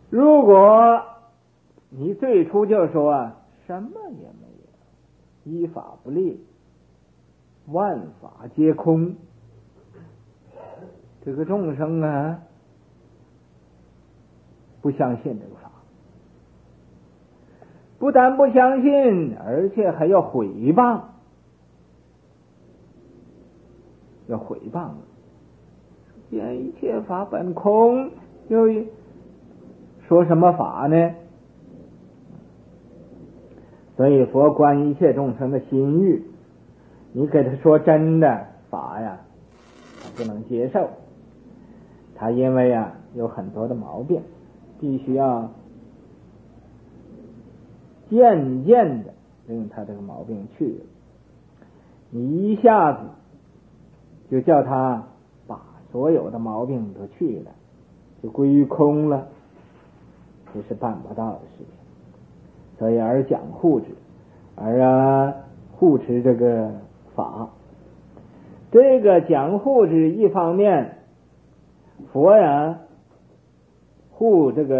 如果你最初就说什么也没有，依法不立，万法皆空，这个众生啊不相信这个法，不但不相信，而且还要毁谤，见一切法本空，又说什么法呢？所以佛观一切众生的心欲，你给他说真的法呀，他不能接受，他因为有很多的毛病，必须要渐渐的令他这个毛病去了。你一下子就叫他把所有的毛病都去了，就归于空了，这是办不到的事情。所以而讲护持，而护持这个法，这个讲护持一方面，佛呀护这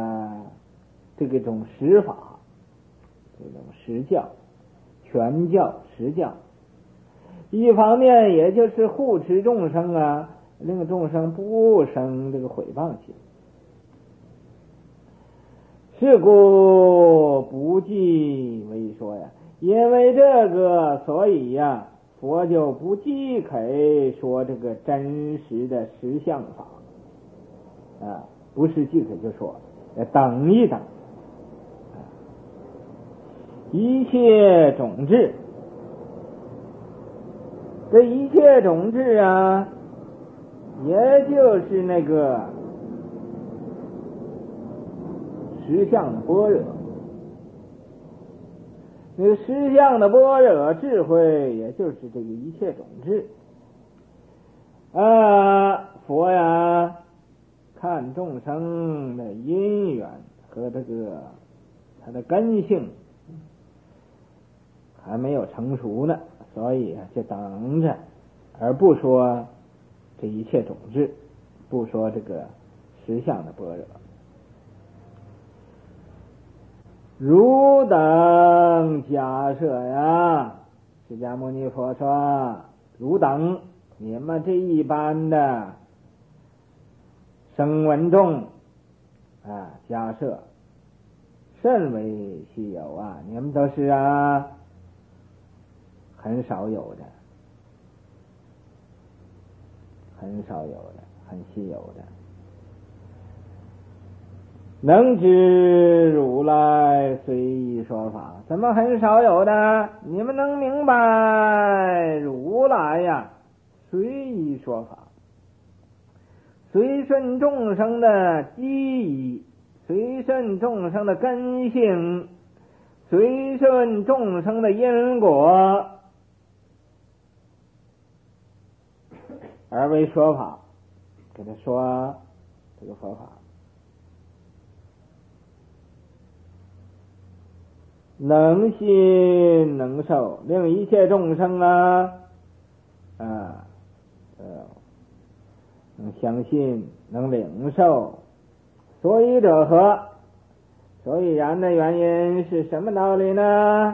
种实法，这种实教，全教实教；一方面也就是护持众生令众生不生这个毁谤心。是故不计为说呀，因为这个，所以佛就不计可说这个真实的实相法不是即可就说，等一等，一切种智，这一切种智也就是那个实相的般若，那个实相的般若智慧，也就是这个一切种智佛看众生的因缘和这个他的根性还没有成熟呢，所以就等着，而不说这一切种智，不说这个实相的般若。汝等假设释迦牟尼佛说，汝等你们这一般的声闻众假设甚为稀有你们都是很少有的，很少有的，很稀有的。能知如来随意说法，怎么很少有的？你们能明白如来随意说法，随顺众生的机宜，随顺众生的根性，随顺众生的因果，而为说法，给他说这个佛法。能信能受，令一切众生能相信，能领受。所以者何？所以然的原因是什么道理呢？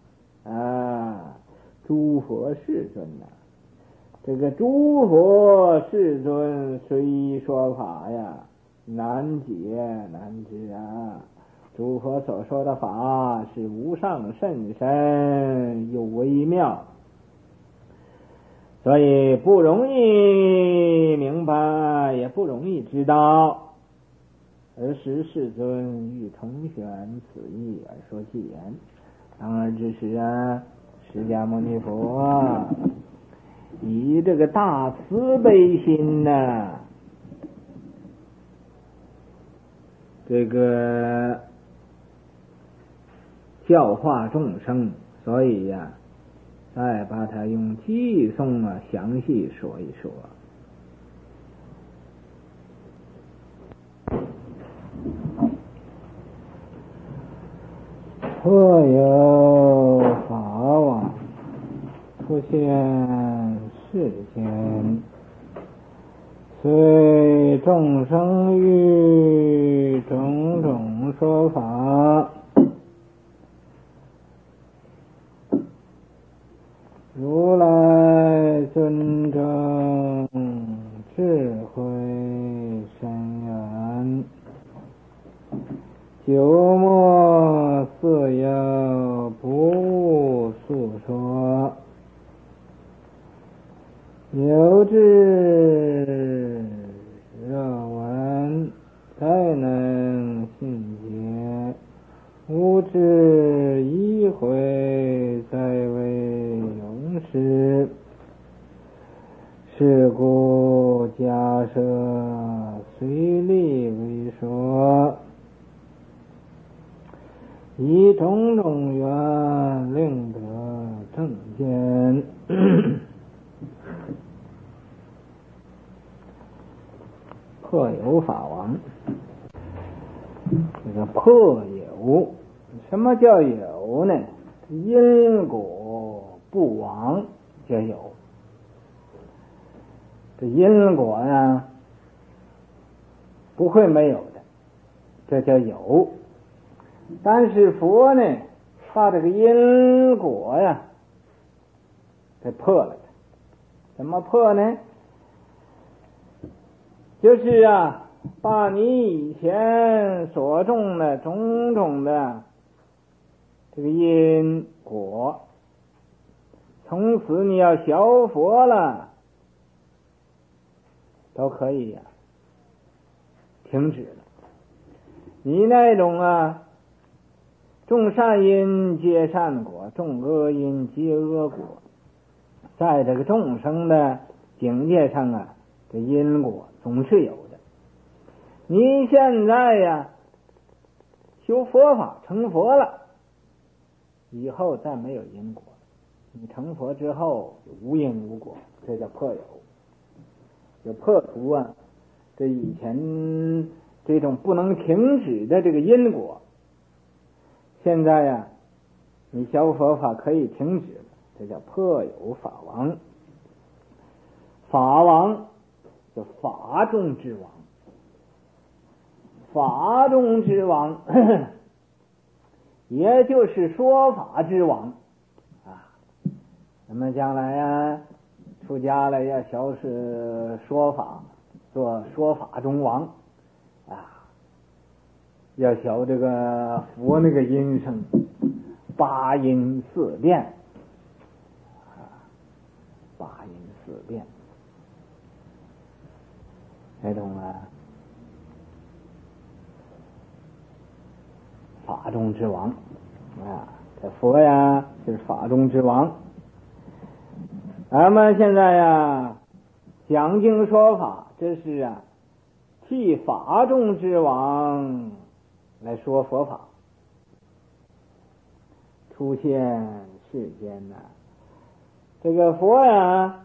诸佛世尊这个诸佛世尊随意说法难解难知诸佛所说的法是无上甚深又微妙，所以不容易明白，也不容易知道。而时世尊欲重宣此意而说偈言，当而之时释迦牟尼佛以这个大慈悲心这个教化众生，所以再把它用偈颂详细说一说。或有法王出现世间，虽众生欲种种说法，如来尊正智慧深远，久莫似有不误诉说，有志热闻才能信解，无知一会再为永世。是故假设随力为说，以种种缘令得正见。破有法王，这个破有，什么叫有呢？因果不亡叫有。这因果呢，不会没有的，这叫有。但是佛呢，把这个因果呀，给破了。怎么破呢？就是啊，把你以前所种的种种的这个因果，从此你要学佛了，都可以呀，停止了。你那种啊，种善因结善果，种恶因结恶果，在这个众生的境界上啊，这因果总是有的。你现在呀，修佛法成佛了，以后再没有因果。你成佛之后无因无果，这叫破有。就破除啊，这以前这种不能停止的这个因果，现在呀，你修佛法可以停止了，这叫破有法王。法王就法中之王，法中之王也就是说法之王啊。那么将来呀，出家了要学是说法，做说法中王啊，要学这个佛那个音声，八音四变啊，八音四变，还懂啊？法中之王啊，这佛呀就是法中之王。咱们现在呀讲经说法，这是啊替法中之王来说佛法。出现世间呢，这个佛呀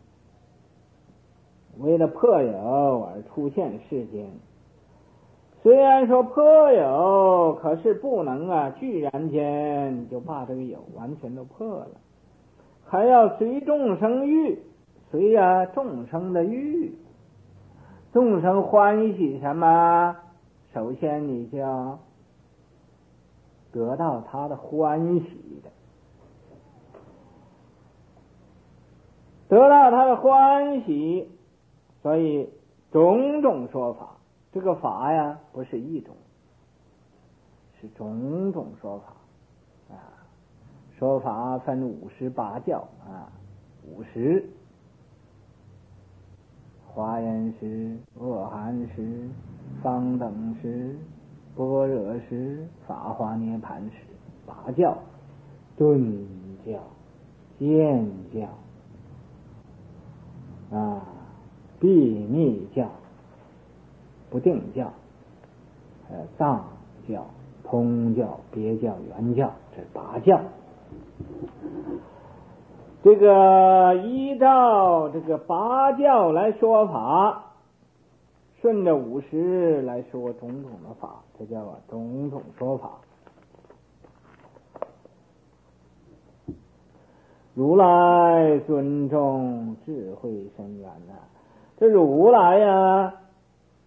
为了破有而出现世间。虽然说破有，可是不能啊居然间就把这个有完全都破了，还要随众生欲，随啊众生的欲。众生欢喜什么？首先你就要得到他的欢喜的，得到他的欢喜，所以种种说法。这个法呀不是一种，是种种说法啊。说法分58教啊，50华严时、阿含时、方等时、般若时、法华涅盘时，8教：顿教、渐教啊、秘密教、不定教、藏教、通教、别教、原教，这8教。这个依照这个8教来说法，顺着50来说种种的法，这叫种种说法。如来尊重智慧深远呐，这如来呀，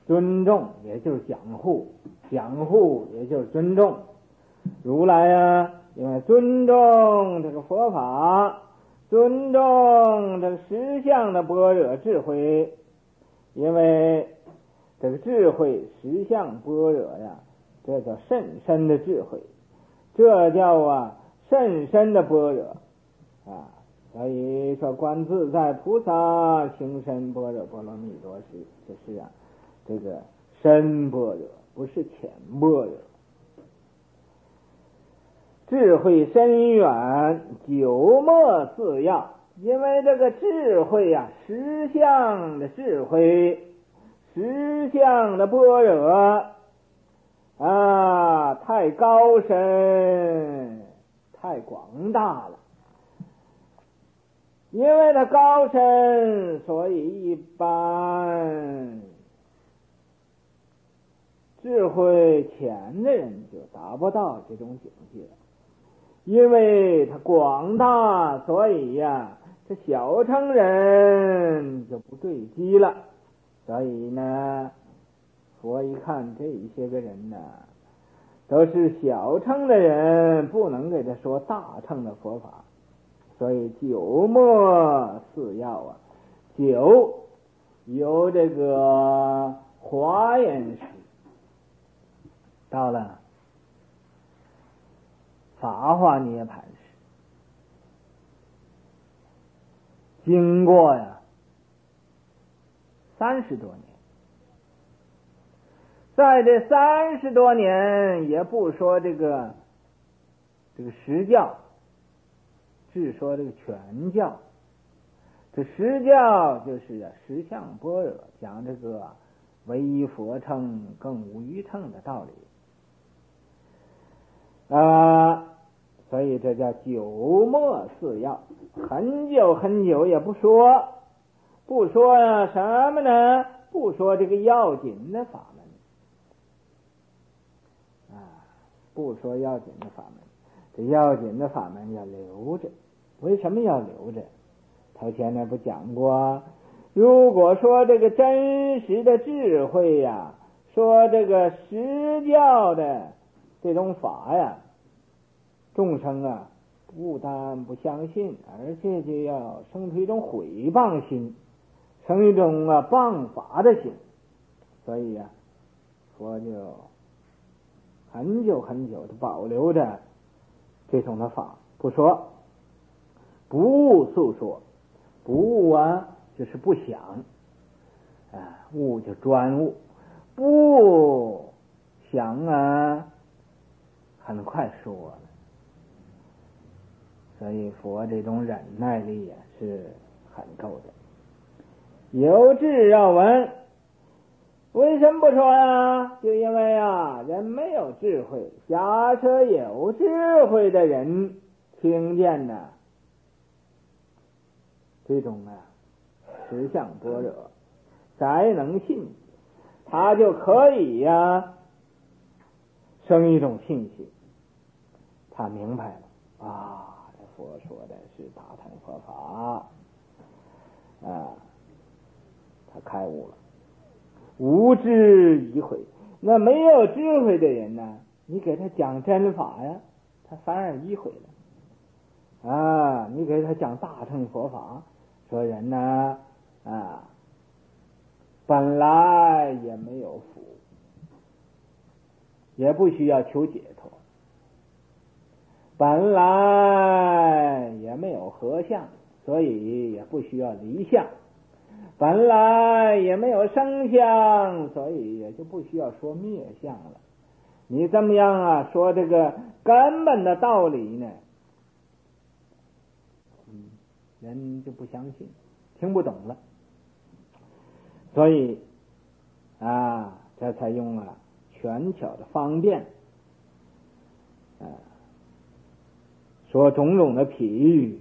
尊重也就是讲护，讲护也就是尊重。如来啊，因为尊重这个佛法，尊重这个实相的般若智慧，因为这个智慧实相般若呀，这叫甚深的智慧，这叫甚深的般若啊。所以说观自在菩萨行深般若波罗蜜多时，就是这个深般若，不是浅般若。智慧深远，久莫自要。因为这个智慧实相的智慧，实相的般若太高深，太广大了。因为它高深，所以一般智慧浅的人就达不到这种境界。因为它广大，所以这小乘人就不对机了。所以呢，佛一看这些个人都是小乘的人，不能给他说大乘的佛法。所以久莫似要久由这个华严时到了法华涅槃时，经过30多年，在这30多年也不说这个实教，只说这个全教。这实教就是实相般若，讲这个唯一佛乘更无余乘的道理所以这叫久莫似要，很久很久也不说什么呢？不说这个要紧的法门不说要紧的法门。这要紧的法门要留着。为什么要留着？头前呢不讲过，如果说这个真实的智慧说这个实教的这种法众生不但不相信，而且就要生出一种毁谤心，生一种谤法的心。所以佛就很久很久的保留着这种的法，不说，不悟诉说。不悟就是不想悟就专悟，不想很快说了。所以佛这种忍耐力是很够的。有智要闻，为什么不说就因为人没有智慧。假设有智慧的人听见这种实相般若，才能信，他就可以生一种信心。他明白了佛说的是大乘佛法他开悟了，无智疑悔。那没有智慧的人你给他讲真法他反而疑悔了你给他讲大乘佛法，说人本来也没有福，也不需要求解脱，本来也没有合相，所以也不需要离相，本来也没有生相，所以也就不需要说灭相了。你怎么样说这个根本的道理呢？人就不相信，听不懂了。所以这才用权巧的方便说种种的譬喻，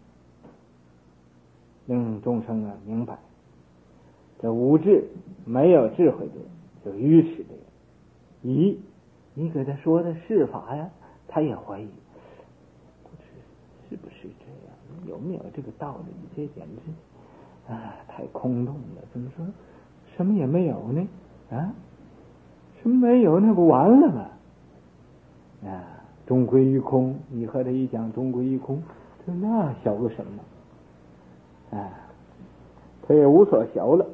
令众生明白，这无智没有智慧的人，就愚痴的人你给他说的是法他也怀疑，是不是这样？有没有这个道理？这简直太空洞了，怎么说什么也没有呢？ 啊，什么没有，那不完了吗？啊，终归于空。你和他一讲终归于空，他说那小个什么？啊，他也无所晓了。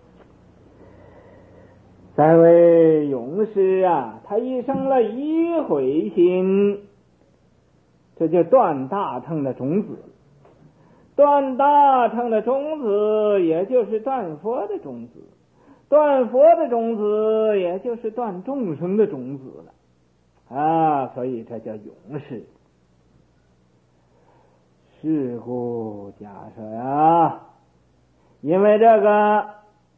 在为勇士啊，他一生了一回心，这就断大乘的种子。断大乘的种子，也就是断佛的种子；断佛的种子，也就是断众生的种子了啊！所以这叫勇士。是故假设呀，因为这个，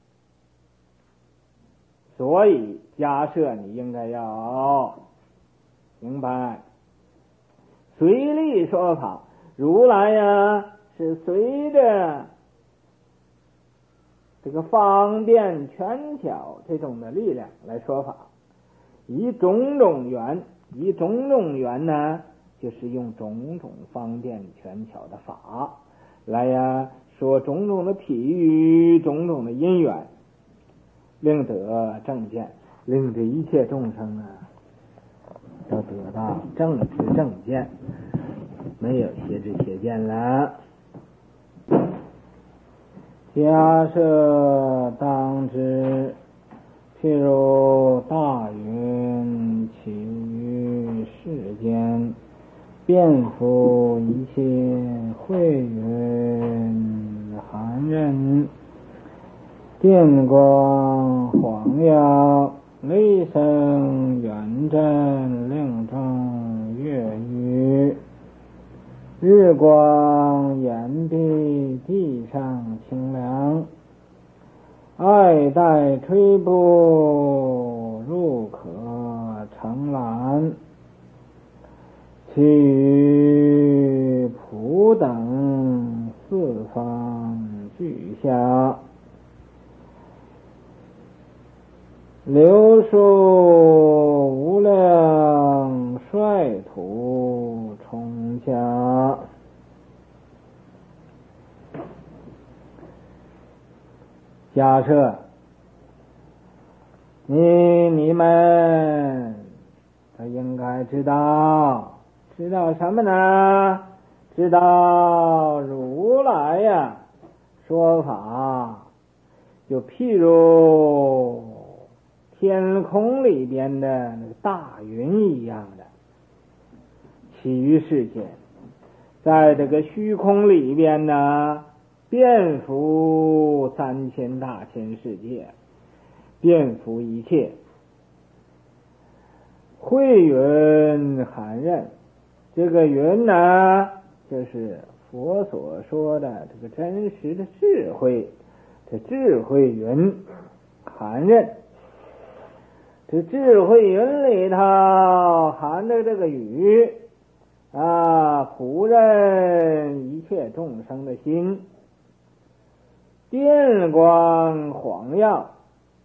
所以假设你应该要明白，随力说法，如来呀是随着这个方便权巧这种的力量来说法，以种种缘呢，就是用种种方便权巧的法来呀说种种的譬喻，种种的因缘，令得正见，令这一切众生啊都得到正知正见，没有邪知邪见了。假设当知，譬如大云起于世间，遍覆一切慧云含刃，电光晃耀，雷声远震，令众悦语。日光眼蔽，地上清凉，爱戴吹布，入可承揽。其余普等四方俱下，流数无量，率土冲下。假设你们都应该知道什么呢？知道如来呀说法，就譬如天空里边的那个大云一样的起于世间，在这个虚空里边呢，遍覆3000大千世界，遍覆一切，慧云含刃。这个云呢，就是佛所说的这个真实的智慧，这智慧云含刃。这智慧云里头含着这个语啊，普任一切众生的心，电光晃耀。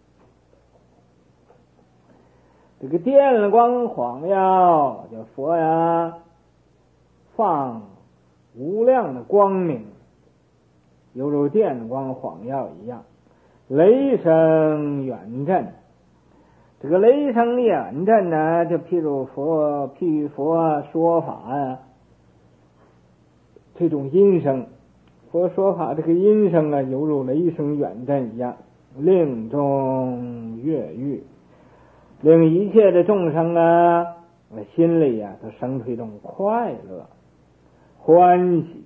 这个电光晃耀，叫佛呀放无量的光明，犹如电光晃耀一样。雷声远震，这个雷声远震呢，就譬如佛说法呀，这种音声，佛说法这个音声啊，犹如雷声远震一样，令众悦语，令一切的众生啊，心里啊都生出一种快乐欢喜。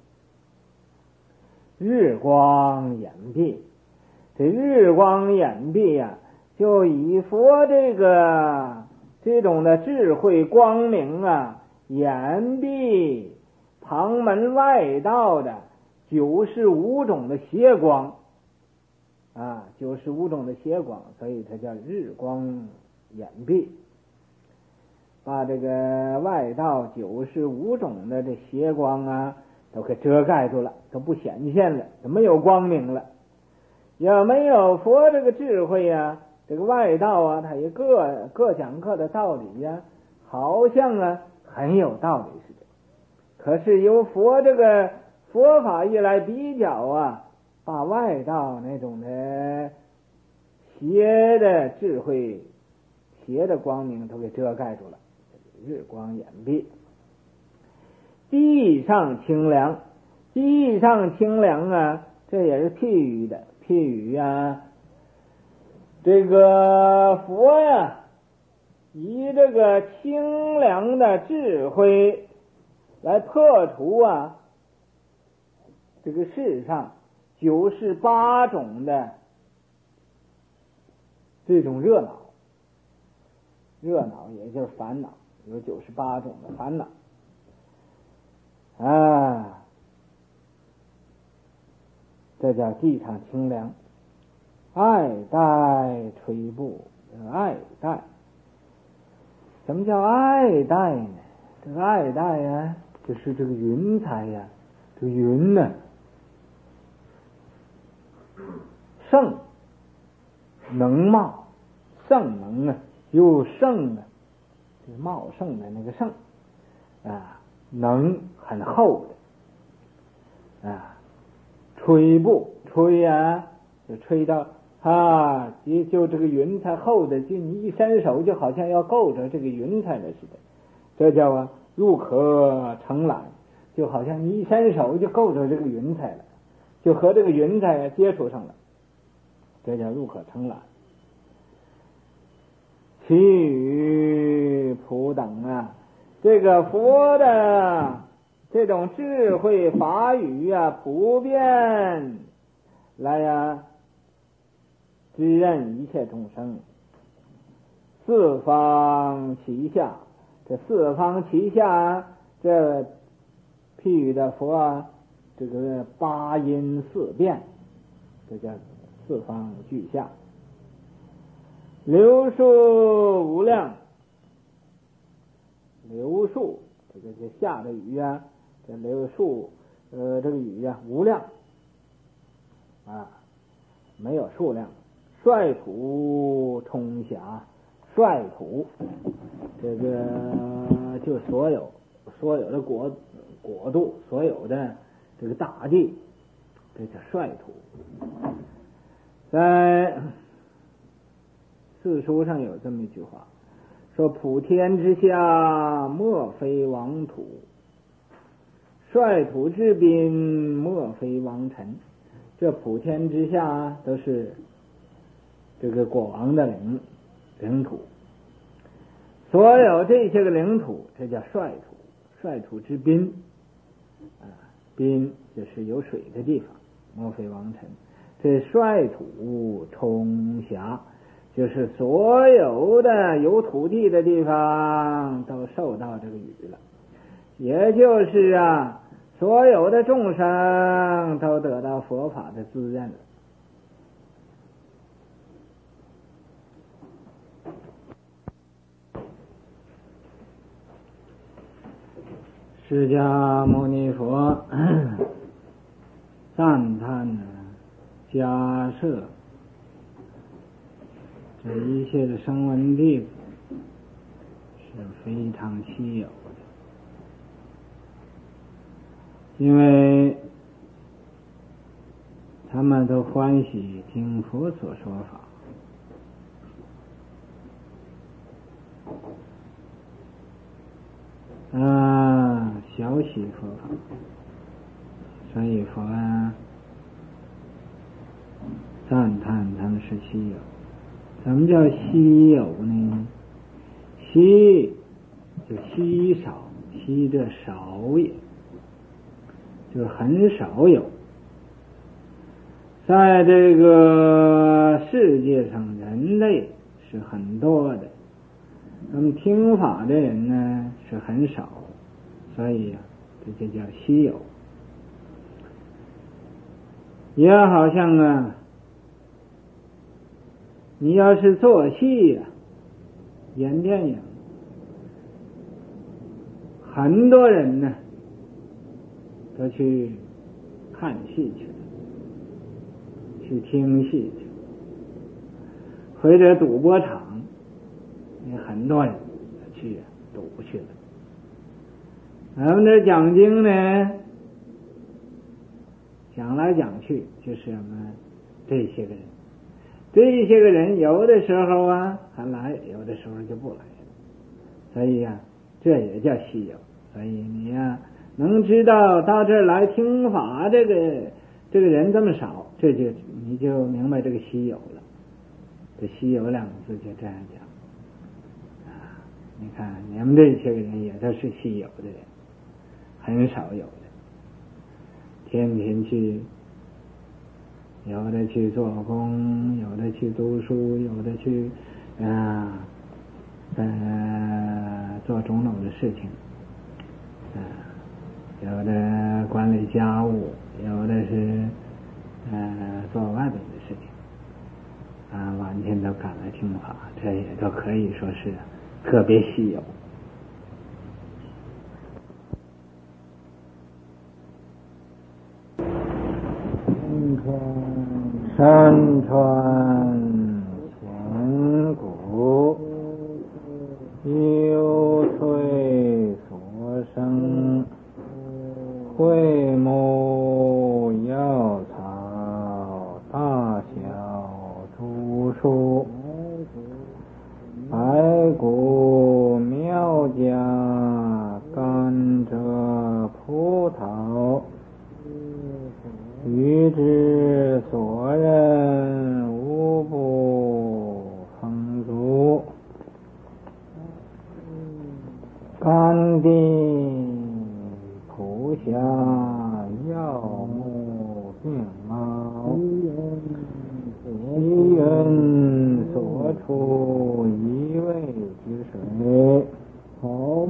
日光眼蔽，这日光眼蔽呀，就以佛这种的智慧光明啊，眼蔽旁门外道的95种的邪光啊，95种的邪光，所以它叫日光眼蔽，把这个外道95种的这邪光啊都给遮盖住了，都不显现了，都没有光明了。要没有佛这个智慧呀，这个外道啊，他也各讲各的道理呀，好像啊很有道理似的。可是由佛这个佛法一来比较啊，把外道那种的邪的智慧、邪的光明都给遮盖住了，日光掩蔽。地上清凉，地上清凉啊，这也是譬喻的，譬喻啊，这个佛呀，以这个清凉的智慧来破除啊这个世上98种的这种热恼，也就是烦恼，有98种的烦恼啊，这叫地上清凉。爱戴垂布，爱戴，什么叫爱戴呢？这个爱戴呀，就是这个云彩呀，这个云呢，盛能茂，盛能啊，有盛啊，就是茂盛的那个盛啊，能很厚的啊，吹布吹啊，就吹到啊，就这个云彩厚的，就你一伸手就好像要够着这个云彩了似的，这叫啊入可承揽，就好像你一伸手就够着这个云彩了，就和这个云彩接触上了，这叫入可承揽。其余普等啊，这个佛的这种智慧法语啊，普遍来呀知任一切众生，四方其下，这四方其下，这譬喻的佛啊，这个八音四变，这叫四方俱下。流数无量，流数这个是下的雨啊，这流数这个雨啊无量啊，没有数量。率土冲霞，率土这个就所有的国度，所有的这个大地，这叫率土。在四书上有这么一句话，说普天之下莫非王土，率土之滨莫非王臣。这普天之下都是这个国王的领土，所有这些个领土，这叫率土，率土之滨啊，滨就是有水的地方，莫非王臣。这率土冲霞，就是所有的有土地的地方都受到这个雨了，也就是啊，所有的众生都得到佛法的滋润了。释迦牟尼佛赞叹迦摄这一切的声闻弟子是非常稀有的，因为他们都欢喜听佛所说法小喜佛法，所以佛赞叹他们是稀有。什么叫稀有呢？稀就稀少，稀者少也，就是很少有。在这个世界上，人类是很多的，那么听法的人呢是很少，所以这就叫稀有。也好像啊，你要是做戏啊，演电影，很多人呢都去看戏去了，去听戏去，或者赌博场，很多人去赌去了。咱们这讲经呢，讲来讲去就是我们这些个人， 这些个人有的时候啊还来，有的时候就不来了，所以呀，这也叫稀有。所以你呀能知道到这儿来听法，这个人这么少，这就你就明白这个稀有了。这稀有两个字就这样讲啊。你看你们这些个人也都是稀有的人，很少有的，天天去，有的去做工，有的去读书，有的去做种种的事情，有的管理家务，有的是做外边的事情完全都赶来听法，这也都可以说是特别稀有。山川险谷，幽翠所生，桧木药草，大小诸树，白骨苗家，甘蔗葡萄，欲之所任，无不丰足。甘地普下，药木并茂，其云所出，一味之水，草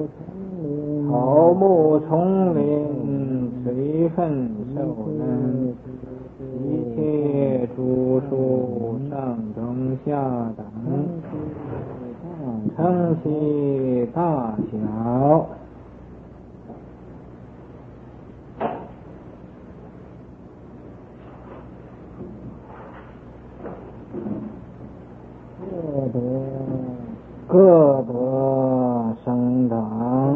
木丛林，水分受人，一切诸树，上中下等，称其大小。各得生长，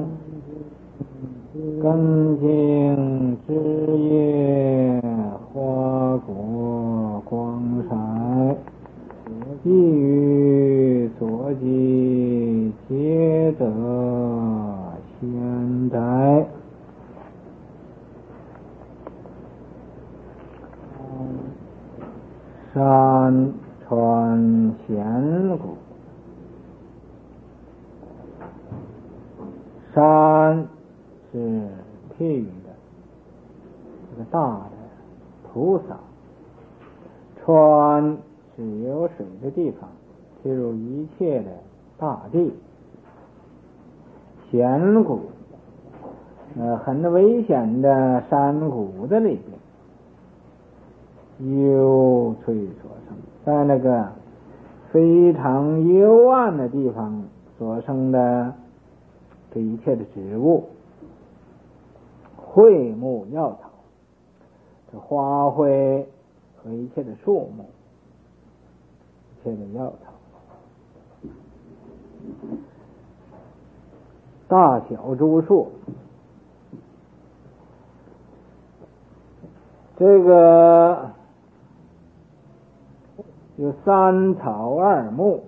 根茎枝叶，花果光彩，亦于所及，皆得仙宅。山川险谷，山是譬喻的这个大的菩萨，川是有水的地方，譬如一切的大地，险谷很危险的山谷的里边，幽翠所生，在那个非常幽暗的地方所生的这一切的植物，桧木药草，这花卉和一切的树木，一切的药草，大小诸树，这个有三草二木，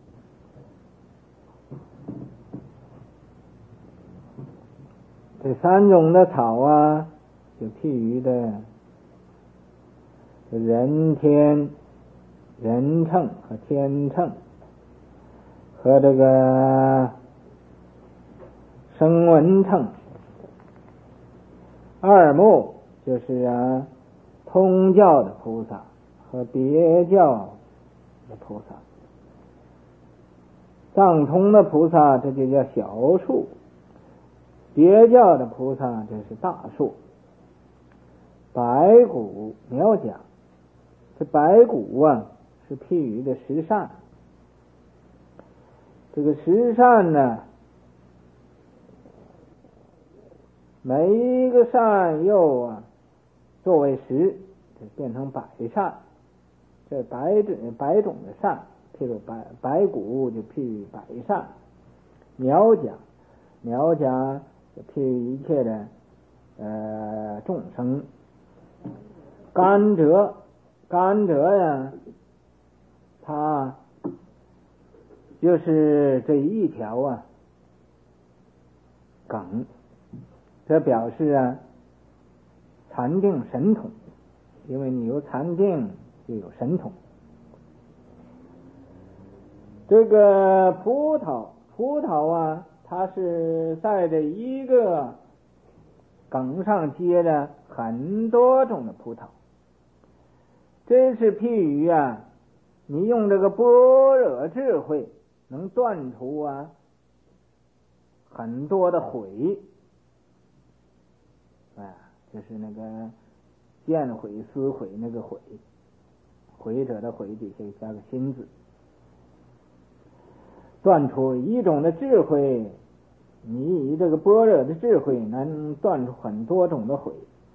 这三种的草啊，就譬喻的人天、人乘和天乘，和这个声闻乘。二木就是通教的菩萨和别教的菩萨，藏通的菩萨这就叫小树，别教的菩萨这是大树。白骨苗家，这白骨是譬喻的十善。这个十善呢，每一个善又作为十，就变成百善。这百种的善，譬如白骨就譬喻百善。苗家就譬喻一切的众生。甘蔗它就是这一条梗，这表示禅定神通，因为你有禅定就有神通。这个葡萄它是在这一个梗上结着很多种的葡萄，真是譬喻你用这个般若智慧能断除很多的悔，就是那个见悔思悔那个悔，悔者的悔底下加个心字，断除一种的智慧，你以这个般若的智慧能断除很多种的悔。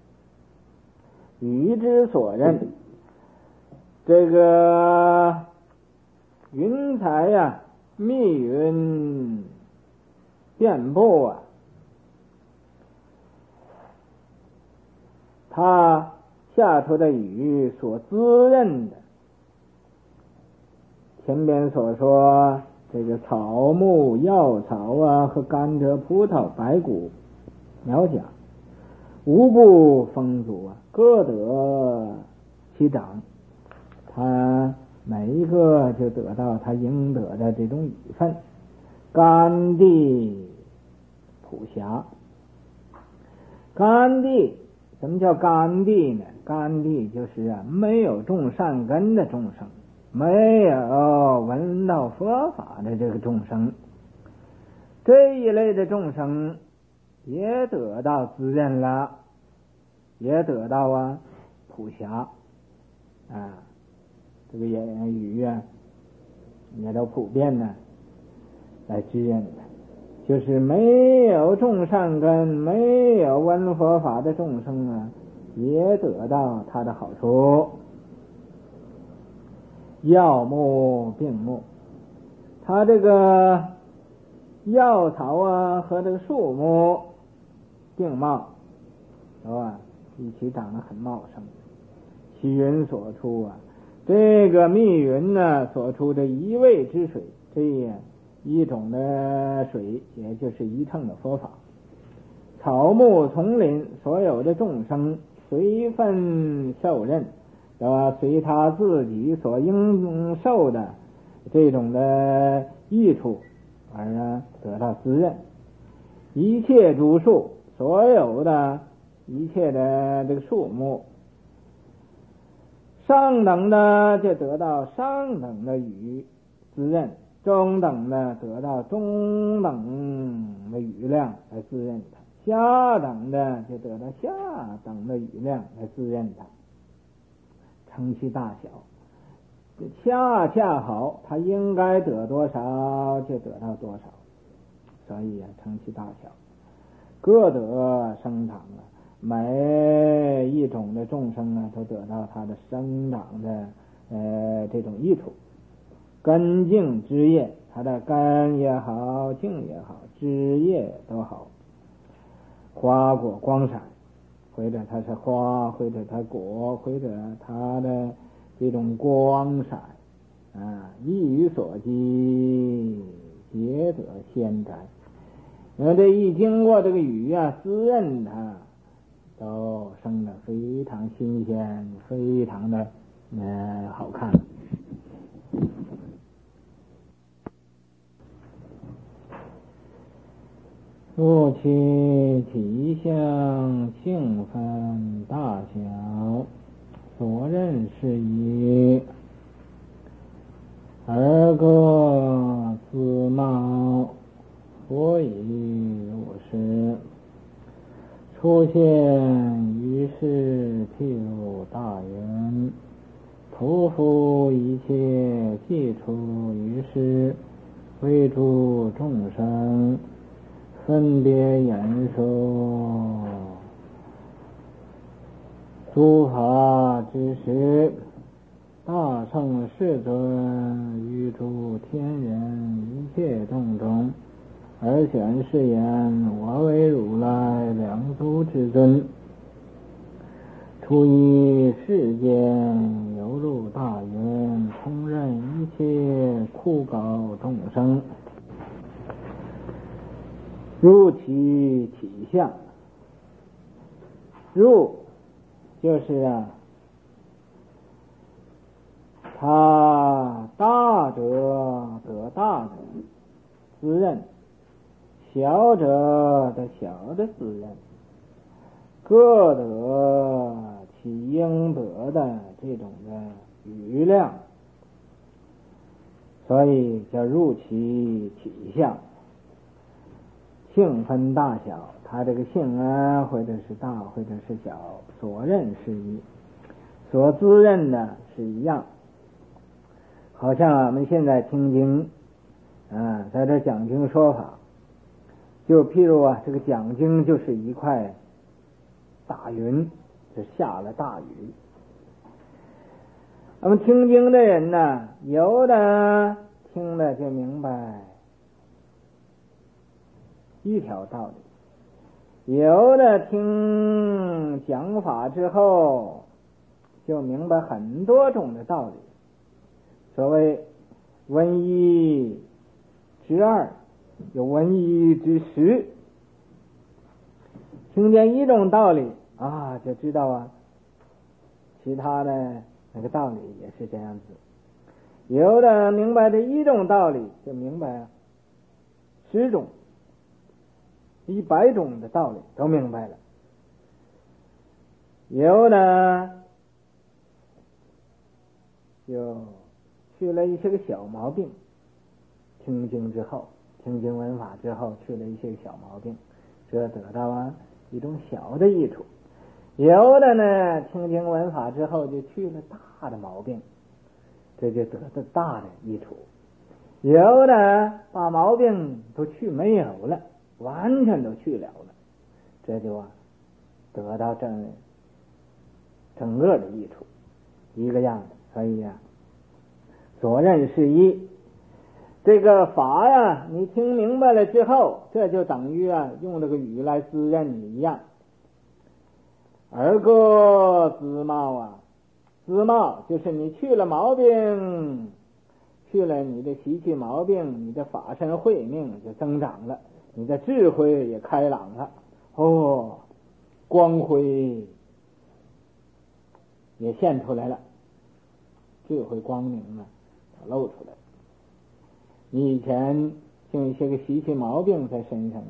语之所任，这个云彩密云遍布它下头的雨所滋润的，前边所说这个草木药草和甘蔗葡萄白谷苗甲无不丰足各得其长，他每一个就得到他应得的这种雨分。甘地普霞，甘地什么叫甘地呢？甘地就是没有种善根的众生，没有闻到佛法的这个众生，这一类的众生也得到滋润了，也得到普霞这个雨也都普遍来滋润的。就是没有种善根没有闻佛法的众生也得到他的好处。药木并木，它这个药草和这个树木并茂，一起长得很茂盛。其云所出这个密云所出的一味之水，这一种的水，也就是一乘的佛法。草木丛林所有的众生随分受任，随他自己所应受的这种的益处而得到滋润。一切诸树，所有的一切的这个树木，上等的就得到上等的雨滋润，中等的得到中等的雨量来滋润它，下等的就得到下等的雨量来滋润它，成其大小，恰好它应该得多少就得到多少，所以成其大小，各得生长每一种的众生都得到它的生长的这种益处。根茎枝叶，它的根也好，茎也好，枝叶都好，花果光闪，或者它是花，或者它果，或者它的这种光闪一于所及，皆得鲜摘。这一经过这个雨滋润它，都生得非常新鲜，非常的好看。故其体相性分大小，所认是一，而各自貌，所以如是。出现于是譬如大圆，匍匐一切既出于是，为诸众生分别演说诸法之时，大乘世尊于诸天人一切众中，而显示言：我为如来两足之尊，出于世间，犹如大圆，充任一护告众生，入其体相。入就是他大者得大者自认，小者得小的自认，各得其应得的这种的余量，所以叫入其体相。性分大小，它这个性或者是大或者是小，所认是一，所自认的是一样。好像我们现在听经在这讲经说法，就譬如这个讲经就是一块大云，就下了大雨。我们听经的人呢，有的听了就明白一条道理，有的听讲法之后就明白很多种的道理。所谓闻一知二，有闻一知十。听见一种道理就知道其他的那个道理也是这样子。有的明白这一种道理，就明白10种、100种的道理都明白了。有的就去了一些个小毛病，听经之后，听经闻法之后，去了一些小毛病，这得到一种小的益处。有的呢，听经闻法之后就去了大的毛病，这就得到大的益处。有的把毛病都去没有了，完全都去了了，这就得到整个的益处，一个样子。所以所认是一。这个法你听明白了之后，这就等于用这个语来自认你一样。而个自貌自貌就是你去了毛病，去了你的习气毛病，你的法身慧命就增长了，你的智慧也开朗了，光辉也现出来了，智慧光明露出来。你以前就一些个习气毛病在身上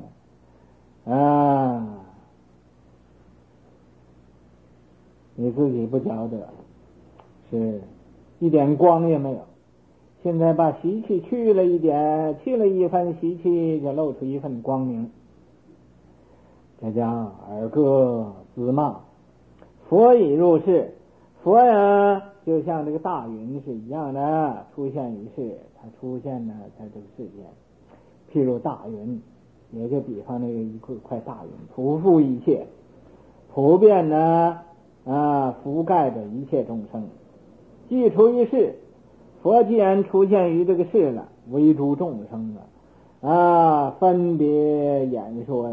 你自己不觉得，是一点光也没有。现在把习气去了一点，去了一份习气，就露出一份光明，这叫耳个自貌。佛已入世，佛就像这个大云是一样的出现于世，它出现在这个世间。譬如大云，也就比方那一块大云，普覆一切，普遍覆盖着一切众生。既出于世，佛既然出现于这个世了，为诸众生分别演说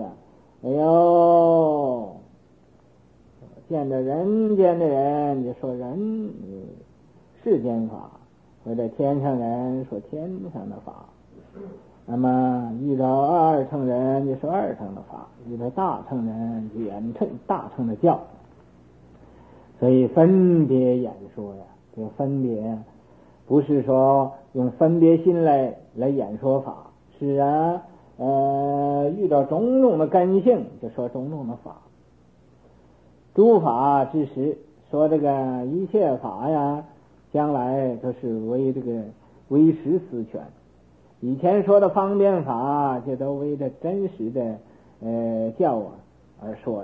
见着人间的人就说世间法，或者天上人说天上的法，那么遇到二乘人就说二乘的法，遇到大乘人就演大乘的教。所以分别演说这个分别不是说用分别心来演说法，是遇到种种的根性就说种种的法。诸法之实，说这个一切法将来都是为这个为实思权。以前说的方便法就都为着真实的教而说的。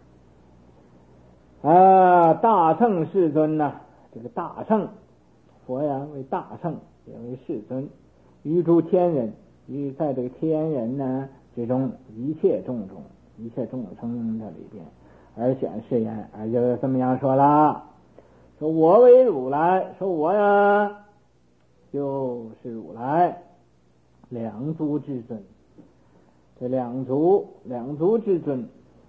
大乘世尊这个大乘佛为大乘，也为世尊，于诸天人，于在这个天人之中，一切众生的里边而显示言，而就这么样说了，说我为如来，说我就是如来两足之尊。这两足之尊，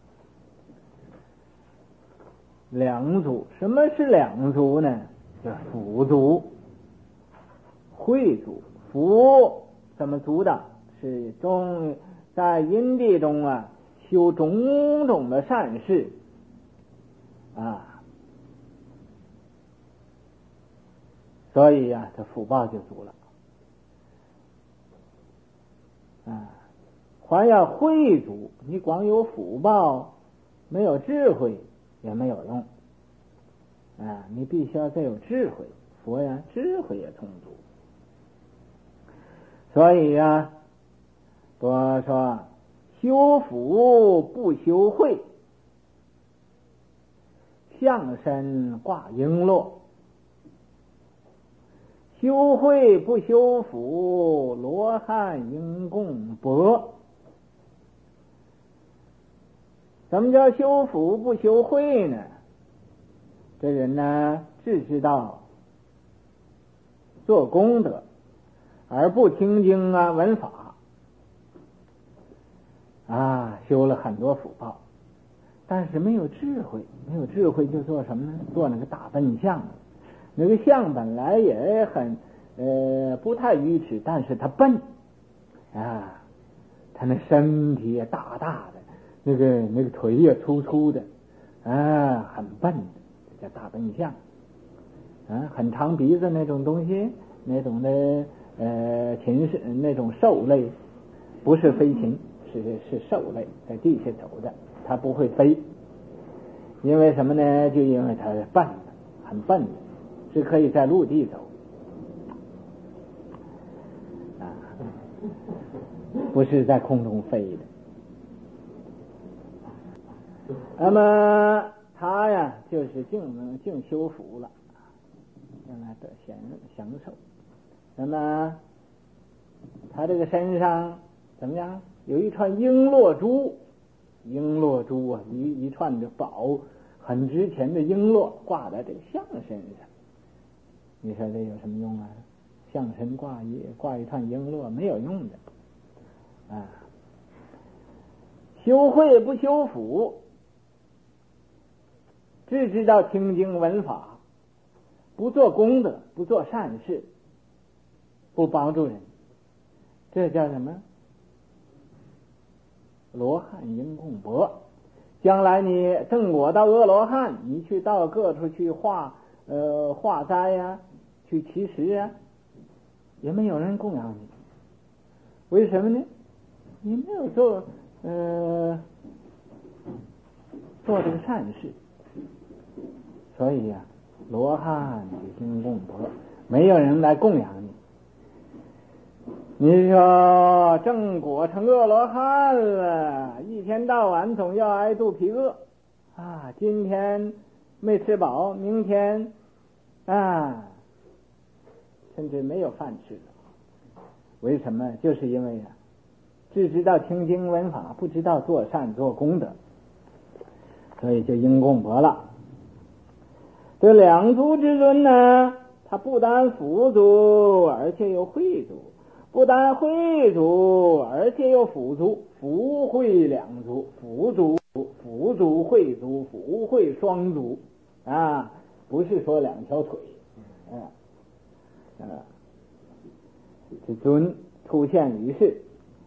两足，什么是两足呢？叫辅足、慧足、 福怎么足的？是在因地中修种种的善事所以这福报就足了还要慧足，你光有福报没有智慧也没有用你必须要再有智慧，佛智慧也充足。所以我说修福不修慧，象身挂璎珞；修慧不修福，罗汉应供钵。什么叫修福不修慧呢？这人只知道做功德，而不听经闻法修了很多福报，但是没有智慧，没有智慧就做什么呢？做那个大笨象。那个象本来也很不太愚痴，但是他笨他那身体也大大的，那个腿也粗粗的很笨的，这叫大笨象很长鼻子那种东西，那种的禽是那种兽类，不是飞禽，是兽类，在地下走的，它不会飞。因为什么呢？就因为它是笨的，很笨的，是可以在陆地走不是在空中飞的。那么他就是净修福了，让他得享受。那么他这个身上怎么样？有一串璎珞珠，璎珞珠一串的宝，很值钱的璎珞挂在这个象身上。你说这有什么用象身挂一串璎珞没有用的修慧不修福，只知道听经闻法，不做功德，不做善事，不帮助人，这叫什么？罗汉应供钵。将来你正果到阿罗汉，你去到各处去化斋去乞食也没有人供养你。为什么呢？你没有做这个善事，所以罗汉应供钵，没有人来供养你。你说正果成阿罗汉了，一天到晚总要挨肚皮饿今天没吃饱，明天甚至没有饭吃了。为什么？就是因为只知道听经闻法，不知道做善做功德，所以就应供钵了。这两足之尊他不但福足，而且又慧足；不但慧足，而且又福足。福慧两足，福足慧足，福慧双足不是说两条腿这尊出现于世，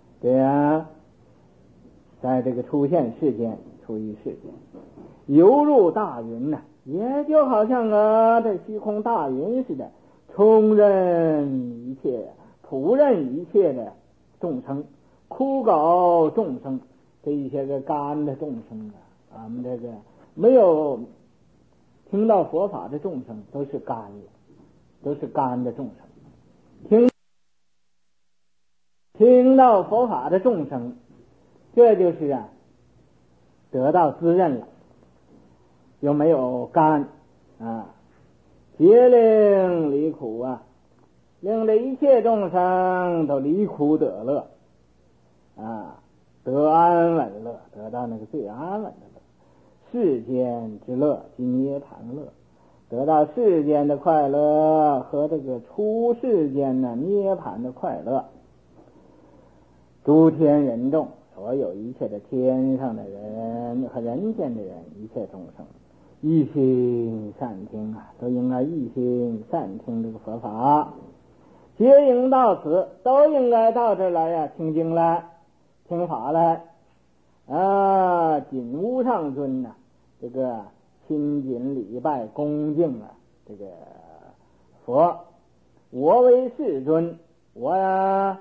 在这个出现世间，出于世间，游入大云也就好像这虚空大云似的，充任一切，普任一切的众生，枯槁众生，这一些个干的众生俺们这个没有听到佛法的众生都是干的，都是干的众生。听到佛法的众生，这就是得到滋润了，有没有干结令离苦令这一切众生都离苦得乐得安稳乐，得到那个最安稳的乐，世间之乐及涅盘乐，得到世间的快乐和这个出世间涅盘的快乐。诸天人众，所有一切的天上的人和人间的人，一切众生一心善听都应该一心善听这个佛法， 皆应到此，都应该到这儿来呀，听经来，听法来啊！谨无上尊呐，这个亲谨礼拜恭敬啊，这个佛，我为世尊，我呀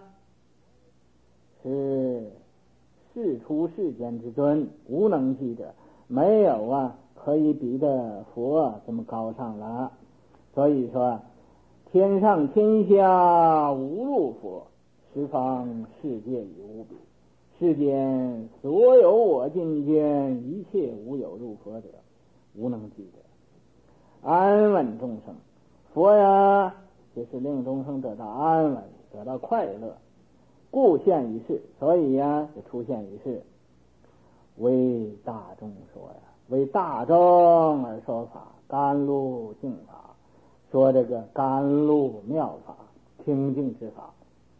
是世出世间之尊，无能及者，没有啊可以比的佛这么高尚了。所以说，天上天下无入佛，十方世界已无比。世间所有我尽见，一切无有入佛者，无能及者。安稳众生，佛呀，就是令众生得到安稳，得到快乐，故现于世。所以呀，就出现于世，为大众说呀，为大众而说法，甘露净法，说这个甘露妙法，清净之法。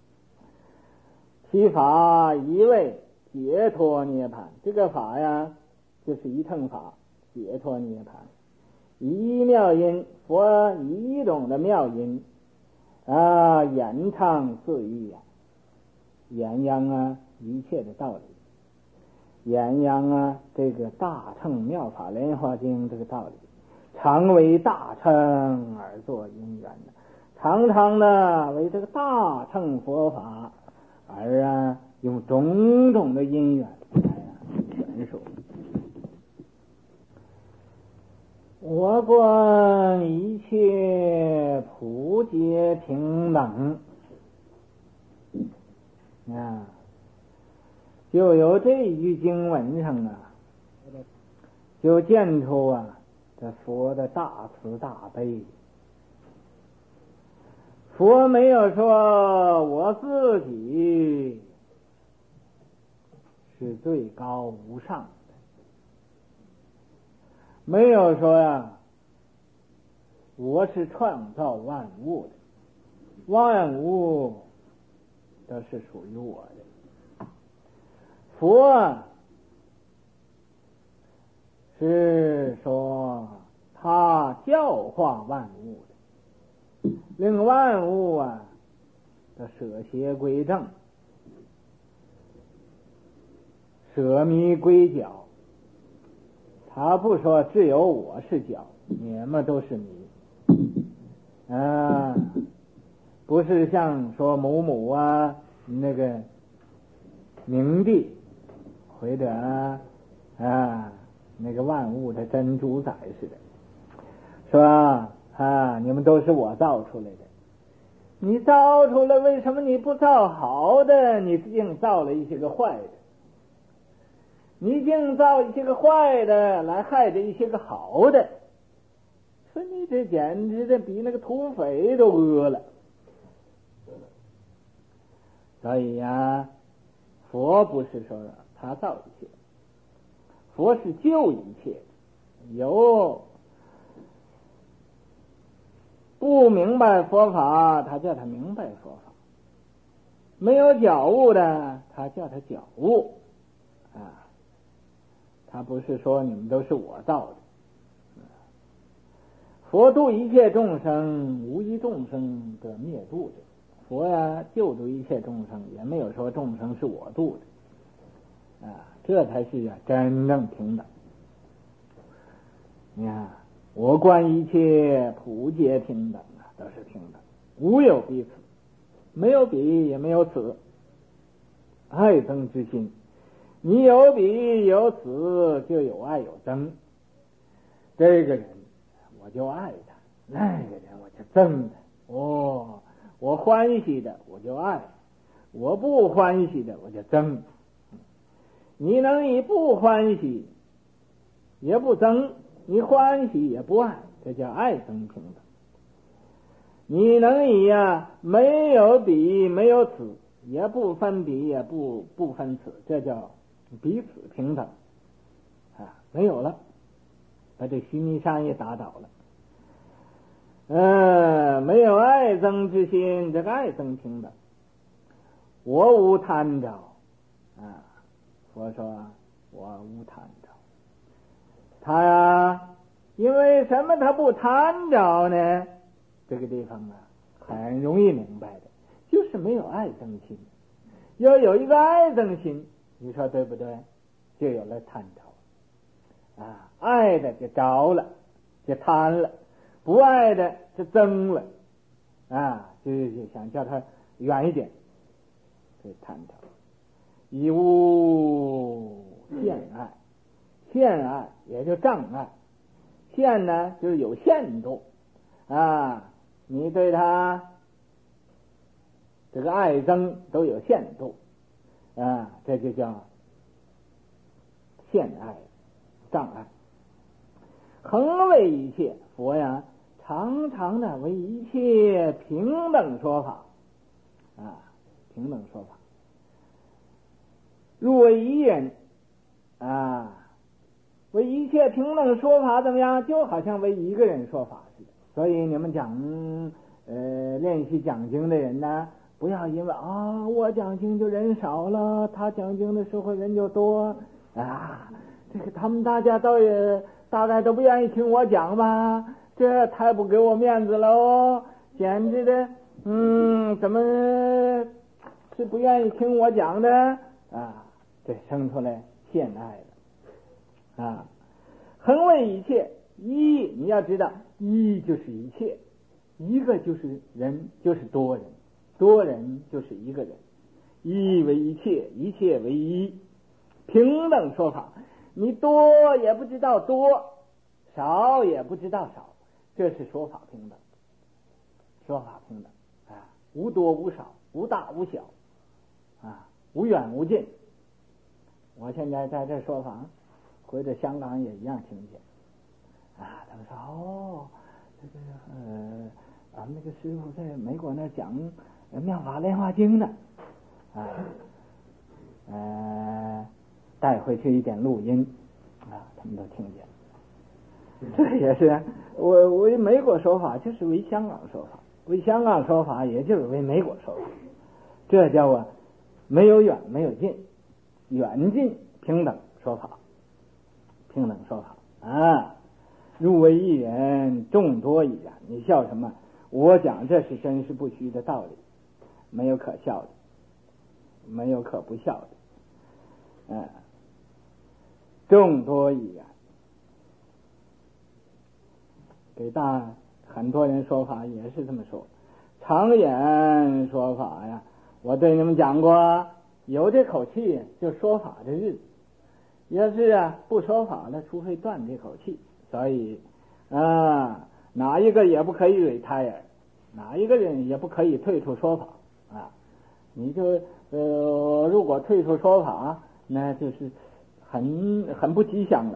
其法一味解脱涅槃，这个法呀，就是一乘法，解脱涅槃。一妙音，佛一种的妙音啊，演唱四义呀，演扬啊一切的道理，演扬啊这个大乘妙法莲华经这个道理，常为大乘而作因缘的，常常的为这个大乘佛法而啊用种种的因缘来诠述。我观一切普皆平等啊，就有这一句经文上啊，就见出啊这佛的大慈大悲。佛没有说我自己是最高无上的，没有说呀我是创造万物的，万物都是属于我的。佛是说他教化万物的，令万物啊的舍邪归正，舍迷归觉。他不说只有我是觉，你们都是迷啊，不是像说某某啊那个明帝或者啊那个万物的真主宰似的，是吧？啊，你们都是我造出来的，你造出来，为什么你不造好的？你净造了一些个坏的，你净造一些个坏的来害着一些个好的，说你这简直的比那个土匪都恶了。所以呀，佛不是说他造一切，佛是救一切。有不明白佛法，他叫他明白佛法；没有觉悟的，他叫他觉悟啊。他不是说你们都是我造的。佛度一切众生，无一众生得灭度的。佛呀，救度一切众生，也没有说众生是我度的啊，这才是真正平等。你看，我观一切普皆平等啊，都是平等，无有彼此，没有彼也没有此，爱憎之心。你有彼有此，就有爱有憎。这个人我就爱他，那个人我就憎他。哦，我欢喜的我就爱，我不欢喜的我就憎。你能以不欢喜也不憎，你欢喜也不爱，这叫爱憎平等。你能以没有彼没有此，也不分彼也不分此，这叫彼此平等啊，没有了，把这须弥山也打倒了。没有爱憎之心，这个爱憎平等。我无贪着啊，佛说我无贪着。他呀，因为什么他不贪着呢？这个地方很容易明白的，就是没有爱憎心。要有一个爱憎心，你说对不对？就有了贪着啊，爱的就着了，就贪了；不爱的就憎了啊，就想叫他远一点，这贪着。以无限爱，限爱也就障碍，限呢就是有限度啊，你对他这个爱憎都有限度啊，这就叫限爱障碍。恒为一切，佛呀常常的为一切平等说法啊，平等说法。若为一人啊，为一切平等说法怎么样？就好像为一个人说法似的。所以你们讲练习讲经的人呢，不要因为我讲经就人少了，他讲经的时候人就多啊，这个他们大家大概都不愿意听我讲吧，这太不给我面子了哦，简直的怎么是不愿意听我讲的啊？这生出来限爱了啊！恒为一切一，你要知道一就是一切，一个就是人，就是多人，多人就是一个人，一为一切，一切为一，平等说法。你多也不知道多，少也不知道少，这是说法平等。说法平等啊，无多无少，无大无小啊，无远无近。我现在在这说法，回到香港也一样听见啊，他们说这个俺们那个师傅在美国那讲妙法莲华经呢带回去一点录音啊，他们都听见。这也是我为美国说法，就是为香港说法；为香港说法，也就是为美国说法。这叫没有远没有近，远近平等说法，平等说法啊！入为一人，众多矣然。你笑什么？我讲这是真实不虚的道理，没有可笑的，没有可不笑的。众多矣然。给很多人说法也是这么说。常言说法呀，我对你们讲过，有这口气就说法的日子，要是不说法了，除非断这口气。所以哪一个也不可以retire，哪一个人也不可以退出说法啊！你就如果退出说法，那就是很不吉祥了。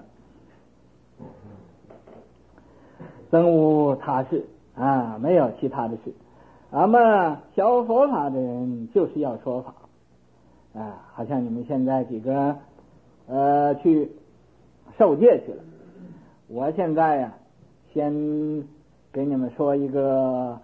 真无他事啊，没有其他的事。俺们学佛法的人就是要说法啊，好像你们现在几个去受戒去了。我现在先给你们说一个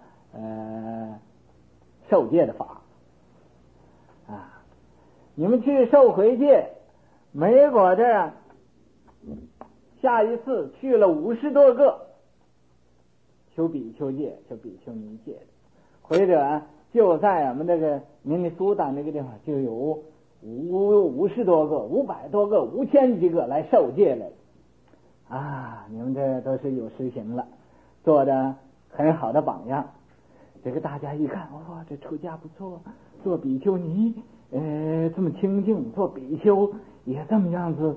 受戒的法啊，你们去受回戒，美国这下一次去了50多个修比丘戒、修比丘尼戒的，或者就在俺们这个明尼苏达那个地方就有50多个、500多个、5000几个来受戒来了啊！你们这都是有实行了，做的很好的榜样。这个大家一看，这出家不错，做比丘尼这么清净，做比丘也这么样子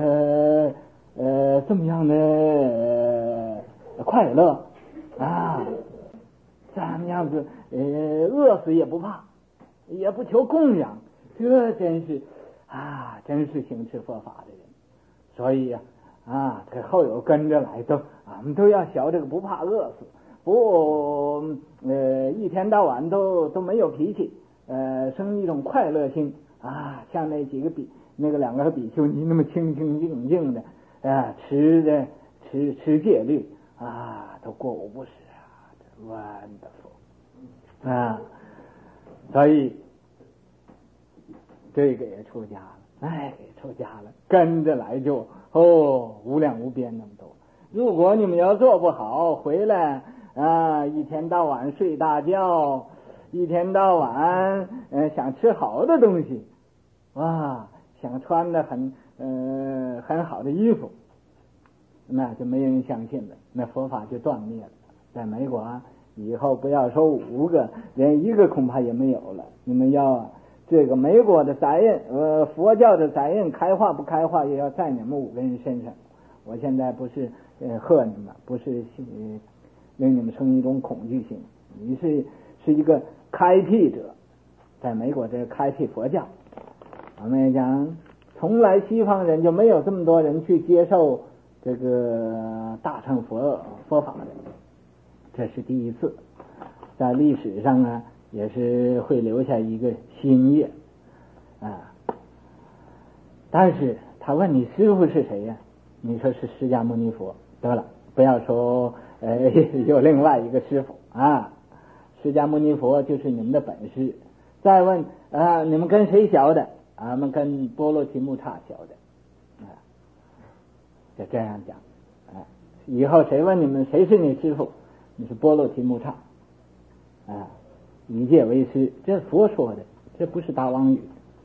这么样的快乐啊，这么样子饿死也不怕，也不求供养，这真是行持佛法的人。所以这后有跟着来俺们都要学这个不怕饿死，不一天到晚都没有脾气，生一种快乐心啊，像那两个比丘尼那么清清净净的持戒律啊，都过午不食wonderful 啊，所以这个也出家了，给出家了，跟着来就无量无边那么多。如果你们要做不好，回来一天到晚睡大觉，一天到晚想吃好的东西，想穿的很好的衣服，那就没人相信了，那佛法就断灭了。在美国以后不要说5个，连1个恐怕也没有了。你们要这个美国的载印，佛教的载印开化不开化，也要在你们5个人身上。我现在不是吓你们，不是令你们生一种恐惧心，你是一个开辟者，在美国这开辟佛教。我们也讲，从来西方人就没有这么多人去接受这个大乘佛法的，这是第一次，在历史上也是会留下一个新页但是他问你师父是谁呀？你说是释迦牟尼佛，得了，不要说有另外一个师父释迦牟尼佛就是你们的本师。再问你们跟谁学的？俺们跟波罗提木叉学的就这样讲以后谁问你们谁是你师父，你是波罗提木叉以戒为师，这是佛说的，这不是大妄语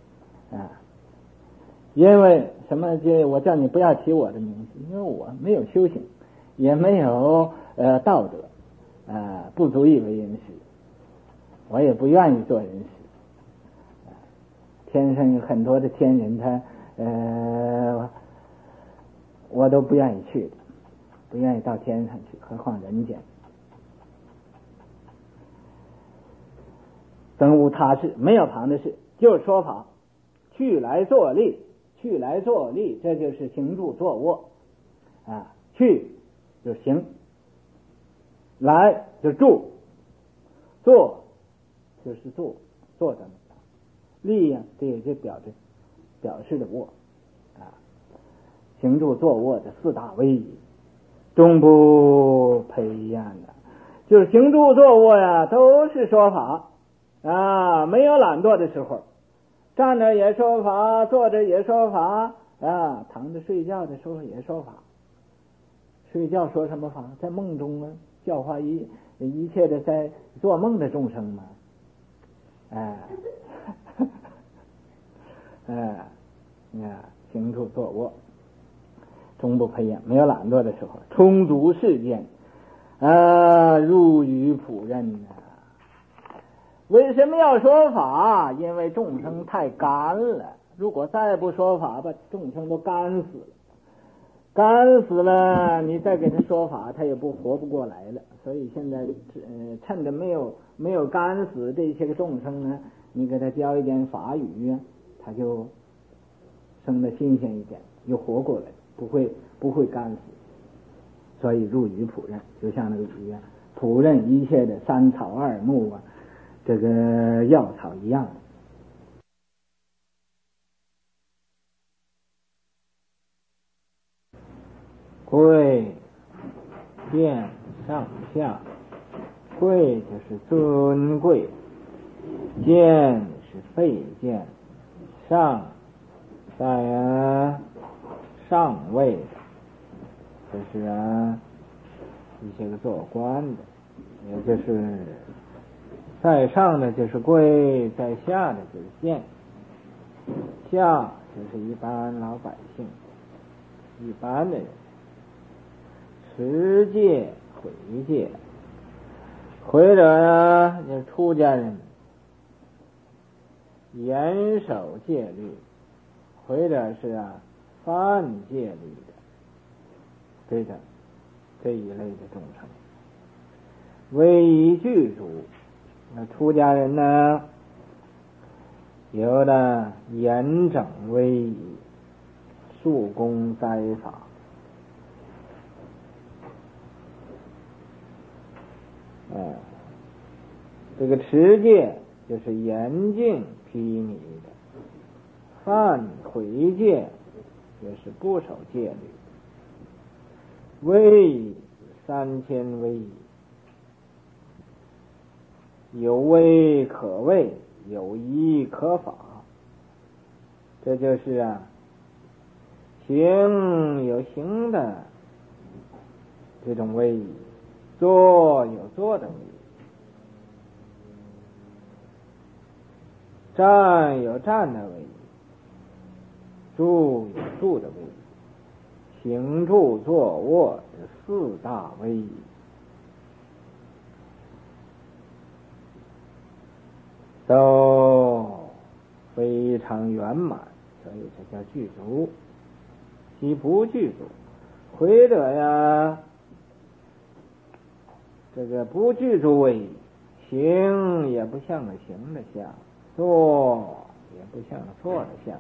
因为什么？我叫你不要提我的名字，因为我没有修行，也没有道德不足以为人师，我也不愿意做人师天上有很多的天人，我都不愿意去的，不愿意到天上去，何况人间。真无他事，没有旁的事，就是说法，去来坐立，去来坐立，这就是行住坐卧去就是行，来就是住，坐就是坐着立这也就表示的卧行住坐卧的4大威仪，终不培养就是行住坐卧都是说法没有懒惰的时候，站着也说法，坐着也说法躺着睡觉的时候也说法。睡觉说什么法？在梦中教化一切的在做梦的众生嘛行住坐卧终不培养，没有懒惰的时候，充足世间入于普任为什么要说法？因为众生太干了，如果再不说法，把众生都干死了，你再给他说法，他也活不过来了。所以现在趁着没有干死这些个众生你给他教一点法语他就生得新鲜一点，又活过来，不会干死。所以入于普任，就像那个鱼普任一切的三草二木这个药草一样。贵贱上下，贵就是尊贵，贱是废贱，上在上位的，这是一些个做官的，也就是在上的就是贵，在下的就是贱，下就是一般老百姓，一般的人。持戒毁戒，毁者就是出家人，严守戒律，毁者是犯戒律的，这一类的众生。威仪具足，那出家人有了严整威仪，肃恭斋法。这个持戒就是严禁披靡的，犯毁戒也是不守戒律，威仪3000威仪，有威可畏，有仪可法，这就是行有行的这种威仪， 坐有坐的位移，站有站的位移，住有住的位移，行住坐卧这四大位移，都非常圆满，所以这叫具足。其不具足，回者呀，这个不具足位移，行也不像个行的相，坐也不像坐的相，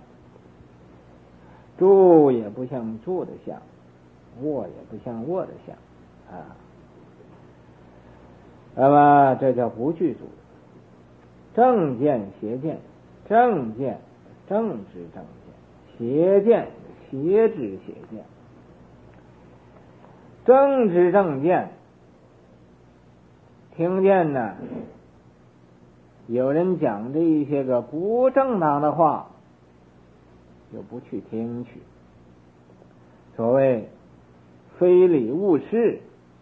住也不像住的相，卧也不像卧的相啊。那么这叫不具足。正见邪见，正见正知正见，邪见邪知邪见。正知正见，听见呢有人讲这一些个不正当的话，就不去听去。所谓非礼勿视，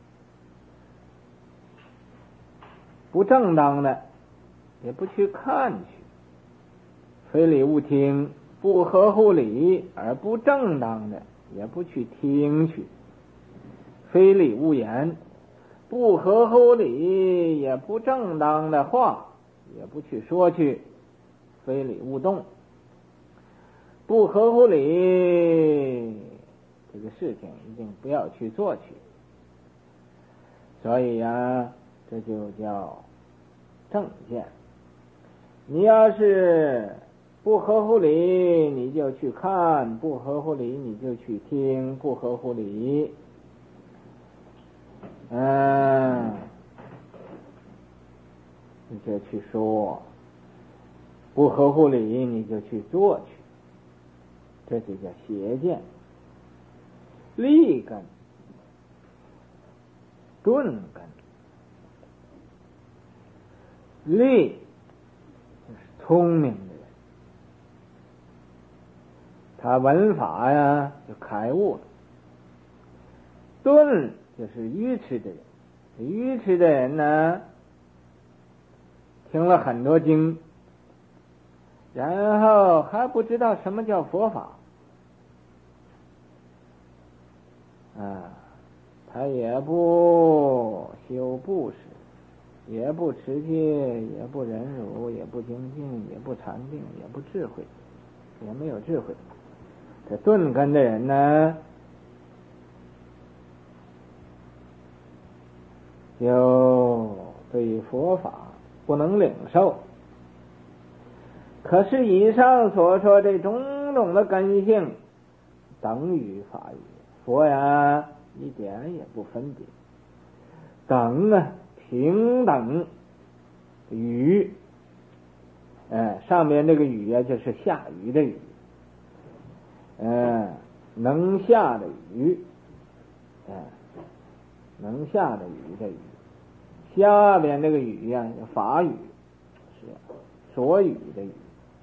不正当的也不去看去，非礼勿听，不合乎理而不正当的也不去听去，非礼勿言，不合乎理也不正当的话也不去说去，非礼勿动，不合乎理这个事情一定不要去做去。所以呀，这就叫正见。你要是不合乎理，你就去看；不合乎理，你就去听；不合乎理，你就去说；不合乎理，你就去做去。这就叫邪见。立根、钝根，立就是聪明的人，他闻法呀就开悟了；钝就是愚痴的人，愚痴的人呢，听了很多经，然后还不知道什么叫佛法他也不修布施，也不持戒，也不忍辱，也不精进，也不禅定，也不智慧，也没有智慧。这钝根的人呢，就对佛法不能领受。可是以上所说这种种的根性，等于法语，佛呀一点也不分别，等平等雨，上面这个雨就是下雨的雨，能下的雨，能下的雨的雨，下边这个雨呀法语，是所语的语，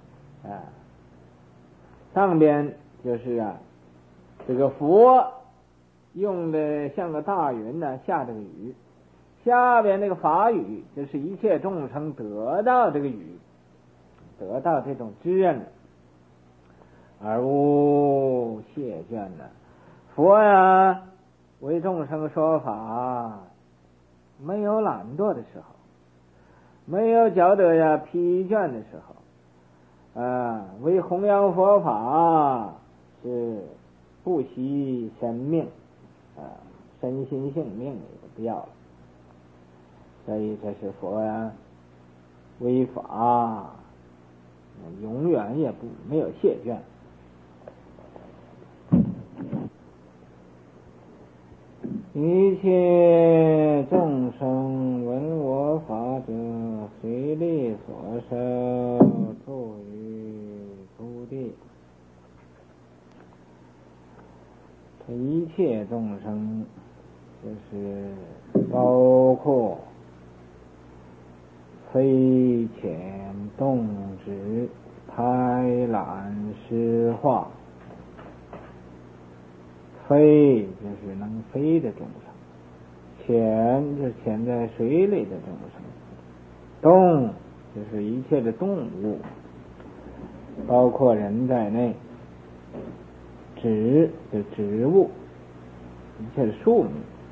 上边就是这个佛用的像个大云下这个雨，下边那个法语就是一切众生得到这个雨，得到这种滋润，而无谢倦佛呀为众生说法，没有懒惰的时候，没有觉得疲倦的时候，为弘扬佛法是不惜生命，身心性命也不要了。所以这是佛为法永远也没有谢倦。一切众生闻我法者，随力所受，住于诸地。这一切众生就是包括非浅动执、贪婪失化。非就是能飞的众生， 潜就是潜在水里的众生，动就是一切的动物，包括人在内，植就是植物，一切的树木，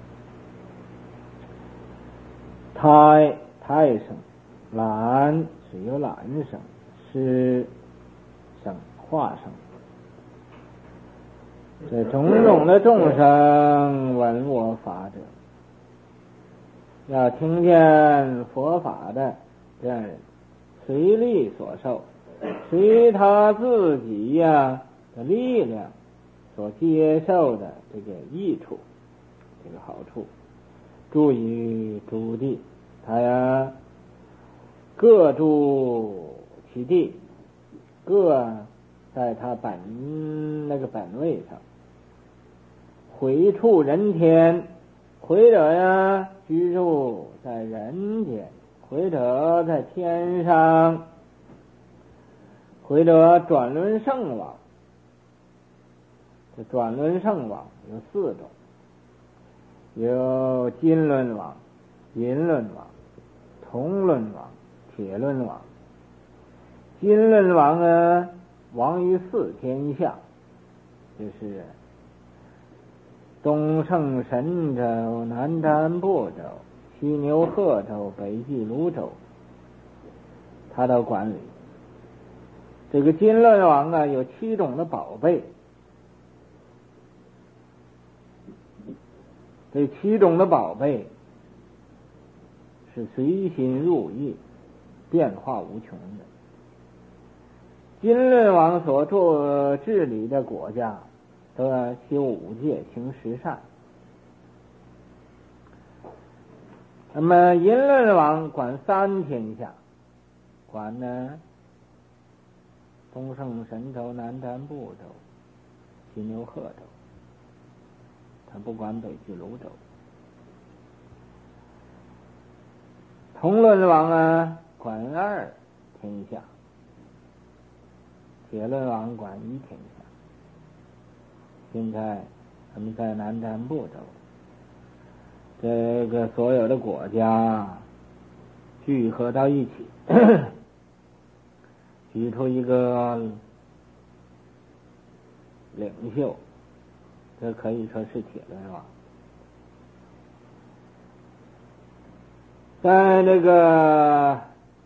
胎生，卵是由卵生，湿生化生。这种种的众生闻我法者，要听见佛法的这样人，随力所受，随他自己的力量所接受的这个益处，这个好处，住于诸地，他各住其地，各在他那个本位上，回处人天，回者居住在人间，回者在天上，回者转轮圣王。这转轮圣王有4种，有金轮王、银轮王、铜轮王、铁轮王。金轮王王于4天下，就是东胜神州、南瞻部洲、西牛贺州、北俱泸州，他都管理。这个金轮王有7种的宝贝，这7种的宝贝是随心入意，变化无穷的。金轮王所治理的国家都要修5戒，行10善。那么银轮王管3天下，管东胜神州、南瞻部洲、西牛贺州，他不管北俱泸州。铜轮王管2天下，铁轮王管1天下。现在他们在南瞻部洲，这个所有的国家聚合到一起，举出一个领袖，这可以说是铁轮王。在这个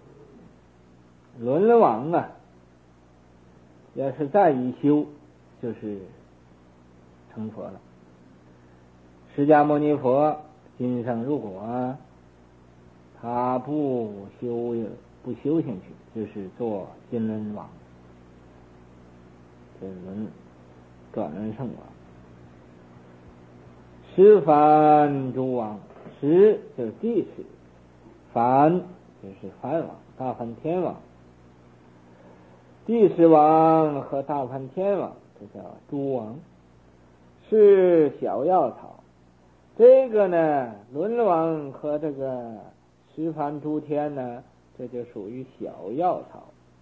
轮王要是再一修，就是成佛了。释迦牟尼佛今生如果他不修行去，就是做金轮王，这转轮圣王。十梵诸王，十就是地识，梵就是梵王，大梵天王。地识王和大梵天王，这叫诸王，是小药草。这个轮王和这个十梵诸天这就属于小药草，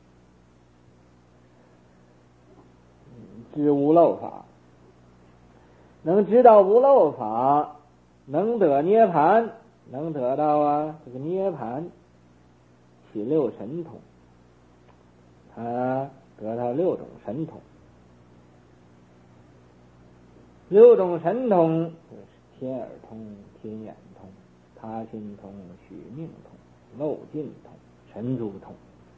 知无漏法，能知道无漏法，能得涅盘，能得到这个涅盘，起6神通，他得到6种神通。6种神通就是天耳通、天眼通、他心通、许命通、漏尽通、神珠通。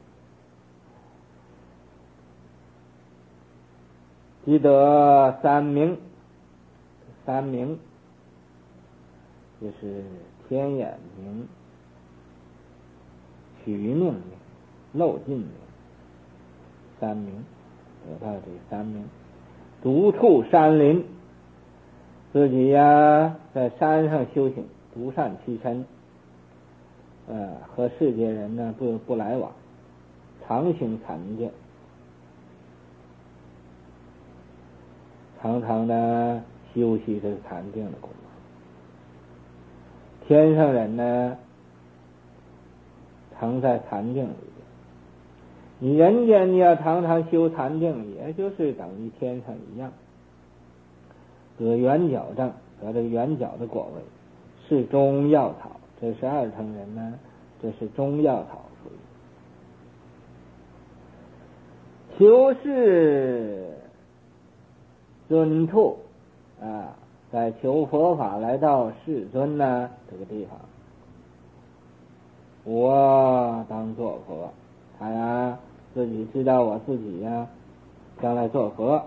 即得3明，3明就是天眼明、许命明、漏尽明，3明得到这3明。独处山林，自己在山上修行，独善其身，和世界人不来往，常行禅定，常常修习这个禅定的功夫。天上人常在禅定里边，你人间你要常常修禅定，也就是等于天上一样，得圆角正，得这个圆角的果位， 是中药草，这是二层人呢，这是中药草属于。求是尊处啊，在求佛法来到世尊呢这个地方，我当做佛，他呀自己知道我自己呀将来做佛，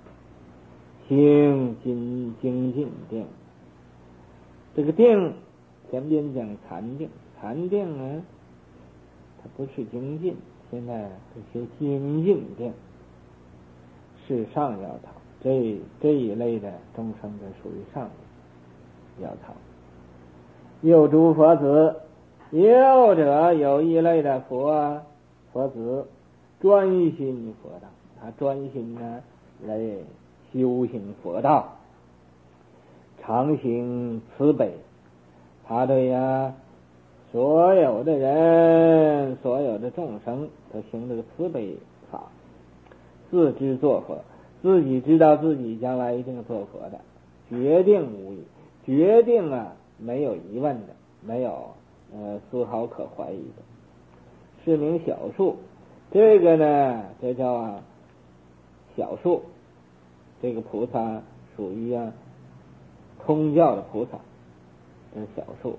行精进定。这个定前边讲禅定，禅定呢它不是精进，现在是学精进定，是上药草，这一类的众生就属于上药草。又诸佛子，又者有一类的佛子专心佛道，他专心呢来修行佛道，常行慈悲，他对呀所有的人所有的众生都行这个慈悲法，自知做佛，自己知道自己将来一定做佛的，决定无疑，决定啊没有疑问的，没有丝毫可怀疑的，是名小数。这个呢这叫小数，这个菩萨属于空教的菩萨，这是小数。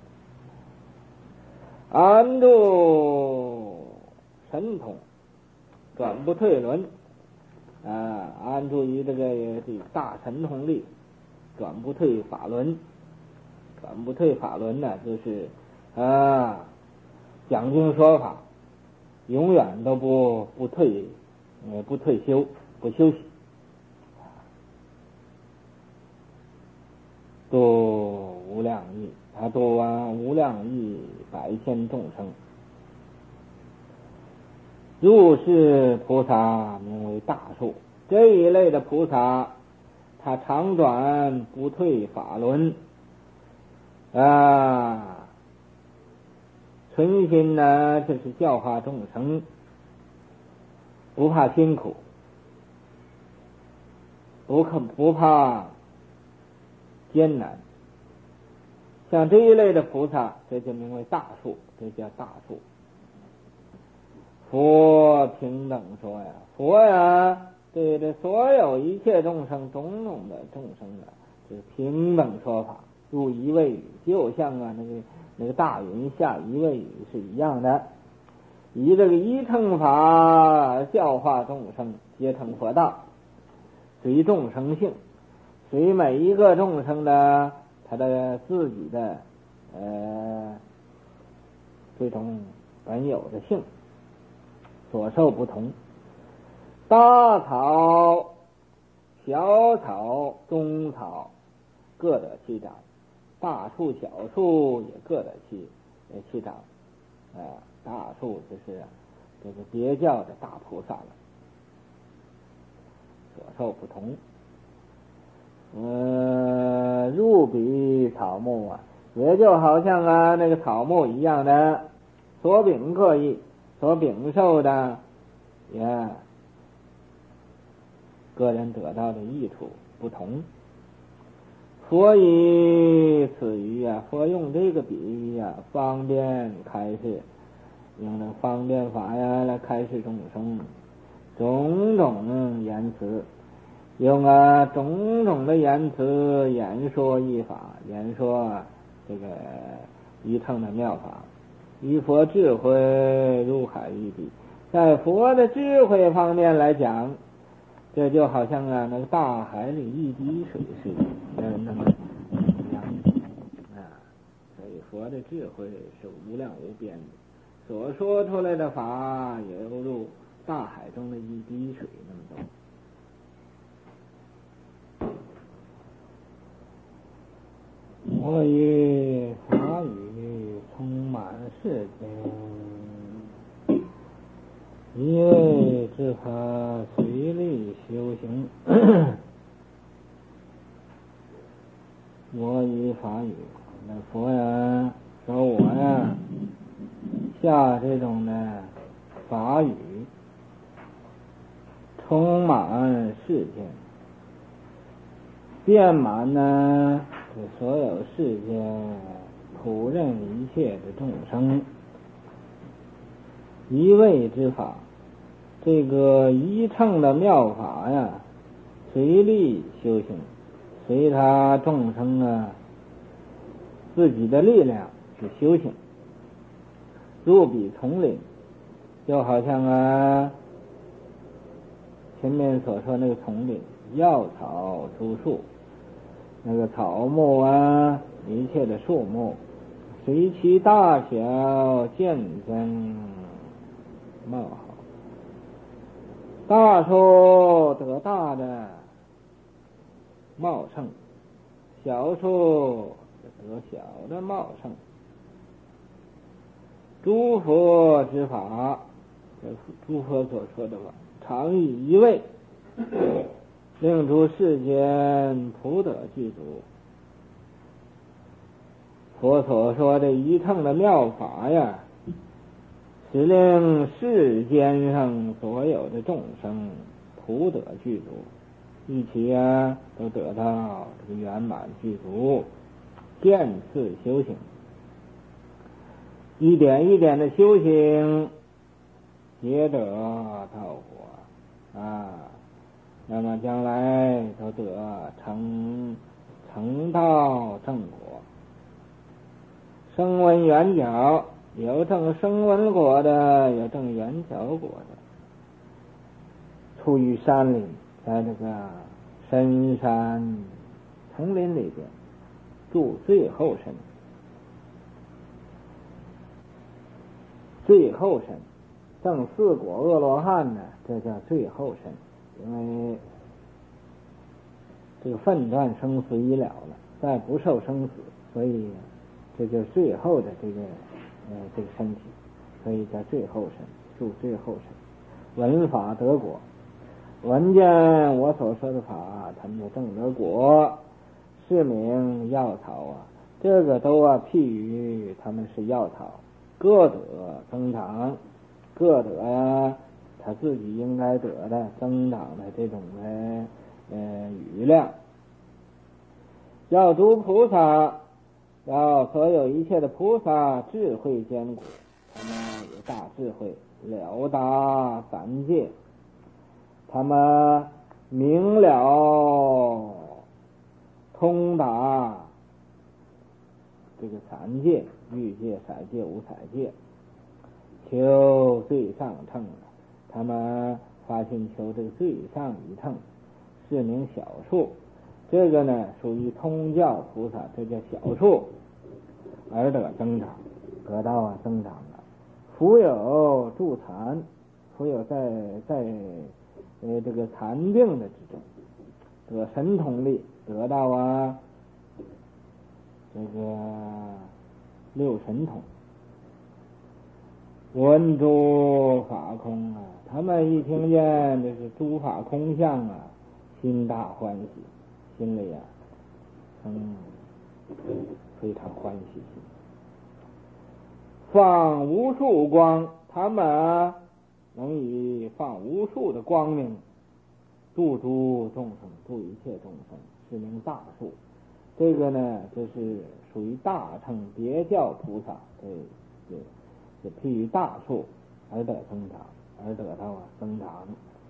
安住神通，转不退轮安住于这个大神通力，转不退法轮。转不退法轮呢，就是讲经说法，永远都不退休，不休息，度无量亿，他度无量亿百千众生。入世菩萨名为大数，这一类的菩萨，他常转不退法轮存心呢就是教化众生，不怕辛苦，不怕艰难。像这一类的菩萨，这就名为大数，这叫大数。佛平等说呀，佛呀对这所有一切众生，种种的众生就是平等说法，入一味语，就像那个大云下一味语是一样的，以这个一乘法教化众生，皆成佛道，随众生性，随每一个众生的他的自己的这种本有的性所受不同，大草、小草、中草各得其长，大树、小树也各得其长。大树就是这个别教的大菩萨了，所受不同。入比草木也就好像那个草木一样的，所禀各异，所禀受的也个人得到的益处不同。佛以此喻佛用这个比喻方便开示，用那方便法来开示众生，种种言辞，用种种的言辞言说一法，言说这个一乘的妙法，以佛智慧入海一滴。在佛的智慧方面来讲，这就好像那个大海里一滴水似的，那么一样所以佛的智慧是无量无边的，所说出来的法也犹如大海中的一滴水那么多。我以法语充满世间，一味只可随力修行。我以法语，那佛说我下这种的法语充满世间，遍满所有世间普任一切的众生，一味之法，这个一乘的妙法呀，随力修行，随他众生啊自己的力量去修行。入彼丛林，就好像前面所说那个丛林，药草诸树，那个草木一切的树木，随其大小渐增茂好。大树得大的茂盛，小树得小的茂盛。诸佛之法，诸佛所说的法，常以一味，令诸世间普得具足。佛所说的一乘的妙法呀，是令世间上所有的众生普得具足，一起都得到这个圆满具足，渐次修行。一点一点的修行，皆得道果那么将来都得成道正果。声闻缘觉，有证声闻果的，有证缘觉果的。处于山林，在这个深山丛林里边住最后身。最后身证四果阿罗汉呢，这叫最后身，因为这个分断生死已了了，再不受生死，所以这就是最后的这个身体，所以叫最后身，住最后身。闻法得果，闻见我所说的法，他们就证得果，是名药草这个都譬喻他们是药草，各得增长，各得他自己应该得的增长的这种余量。要诸菩萨，要所有一切的菩萨智慧坚固，他们有大智慧，了达三界，他们明了通达这个三界，欲界、色界、无色界，求最上乘了。他们发心求这个最上一乘，是名小数。这个呢属于通教菩萨，这叫小数，而得增长，得到增长了。福有助残，福有在这个残病的之中得神通力，得到这个六神通。闻诸法空他们一听见这是诸法空相心大欢喜，心里非常欢喜心。放无数光，他们能以放无数的光明度诸众生，度一切众生，是名大数。这个呢就是属于大乘别教菩萨，是譬喻大数而得增长，而得到增长。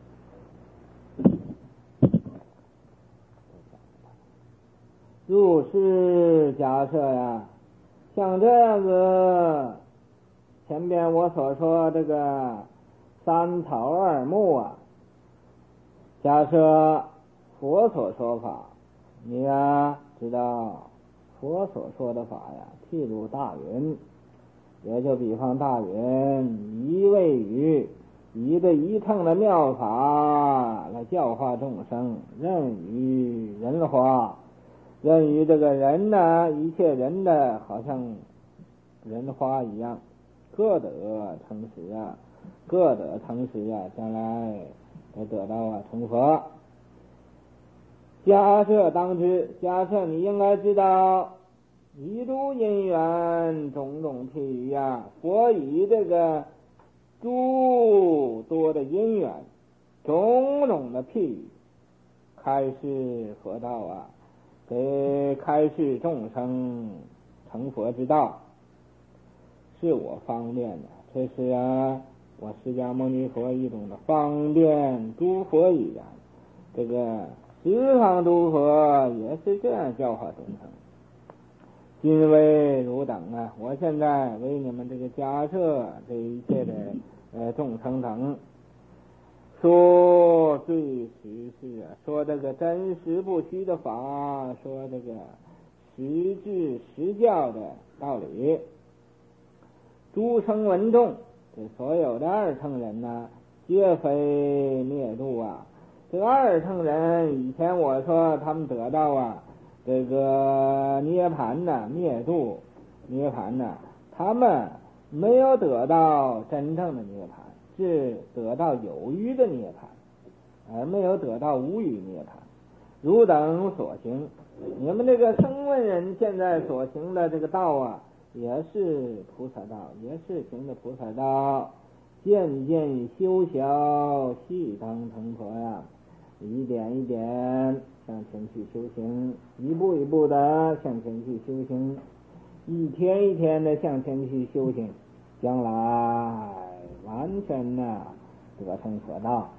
入世假设像这样子，前边我所说这个三草二木假设佛所说法，你知道佛所说的法譬如大云，也就比方大云一味语，以这一乘的妙法来教化众生，任于人化，任于这个人一切人的好像人花一样，各得成实各得成实将来得到成佛。假设当知，假设你应该知道，一诸因缘种种譬喻佛以这个诸多的因缘种种的譬喻开示佛道给开示众生成佛之道，是我方便的。这是我释迦牟尼佛一种的方便诸佛语言。这个十方诸佛也是这样教化众生。今为汝等我现在为你们这个假设这一切的众生等说最实是说这个真实不虚的法，说这个实质实教的道理。诸生闻众，这所有的二乘人皆非灭度这个二乘人以前我说他们得到这个涅槃灭度涅槃他们没有得到真正的涅槃，是得到有余的涅槃，而没有得到无余涅槃。汝等所行，你们这个声闻人现在所行的这个道也是菩萨道，也是行的菩萨道，渐渐修小，细当成佛一点一点向前去修行，一步一步的向前去修行，一天一天的向前去修行，将来完全得成佛道。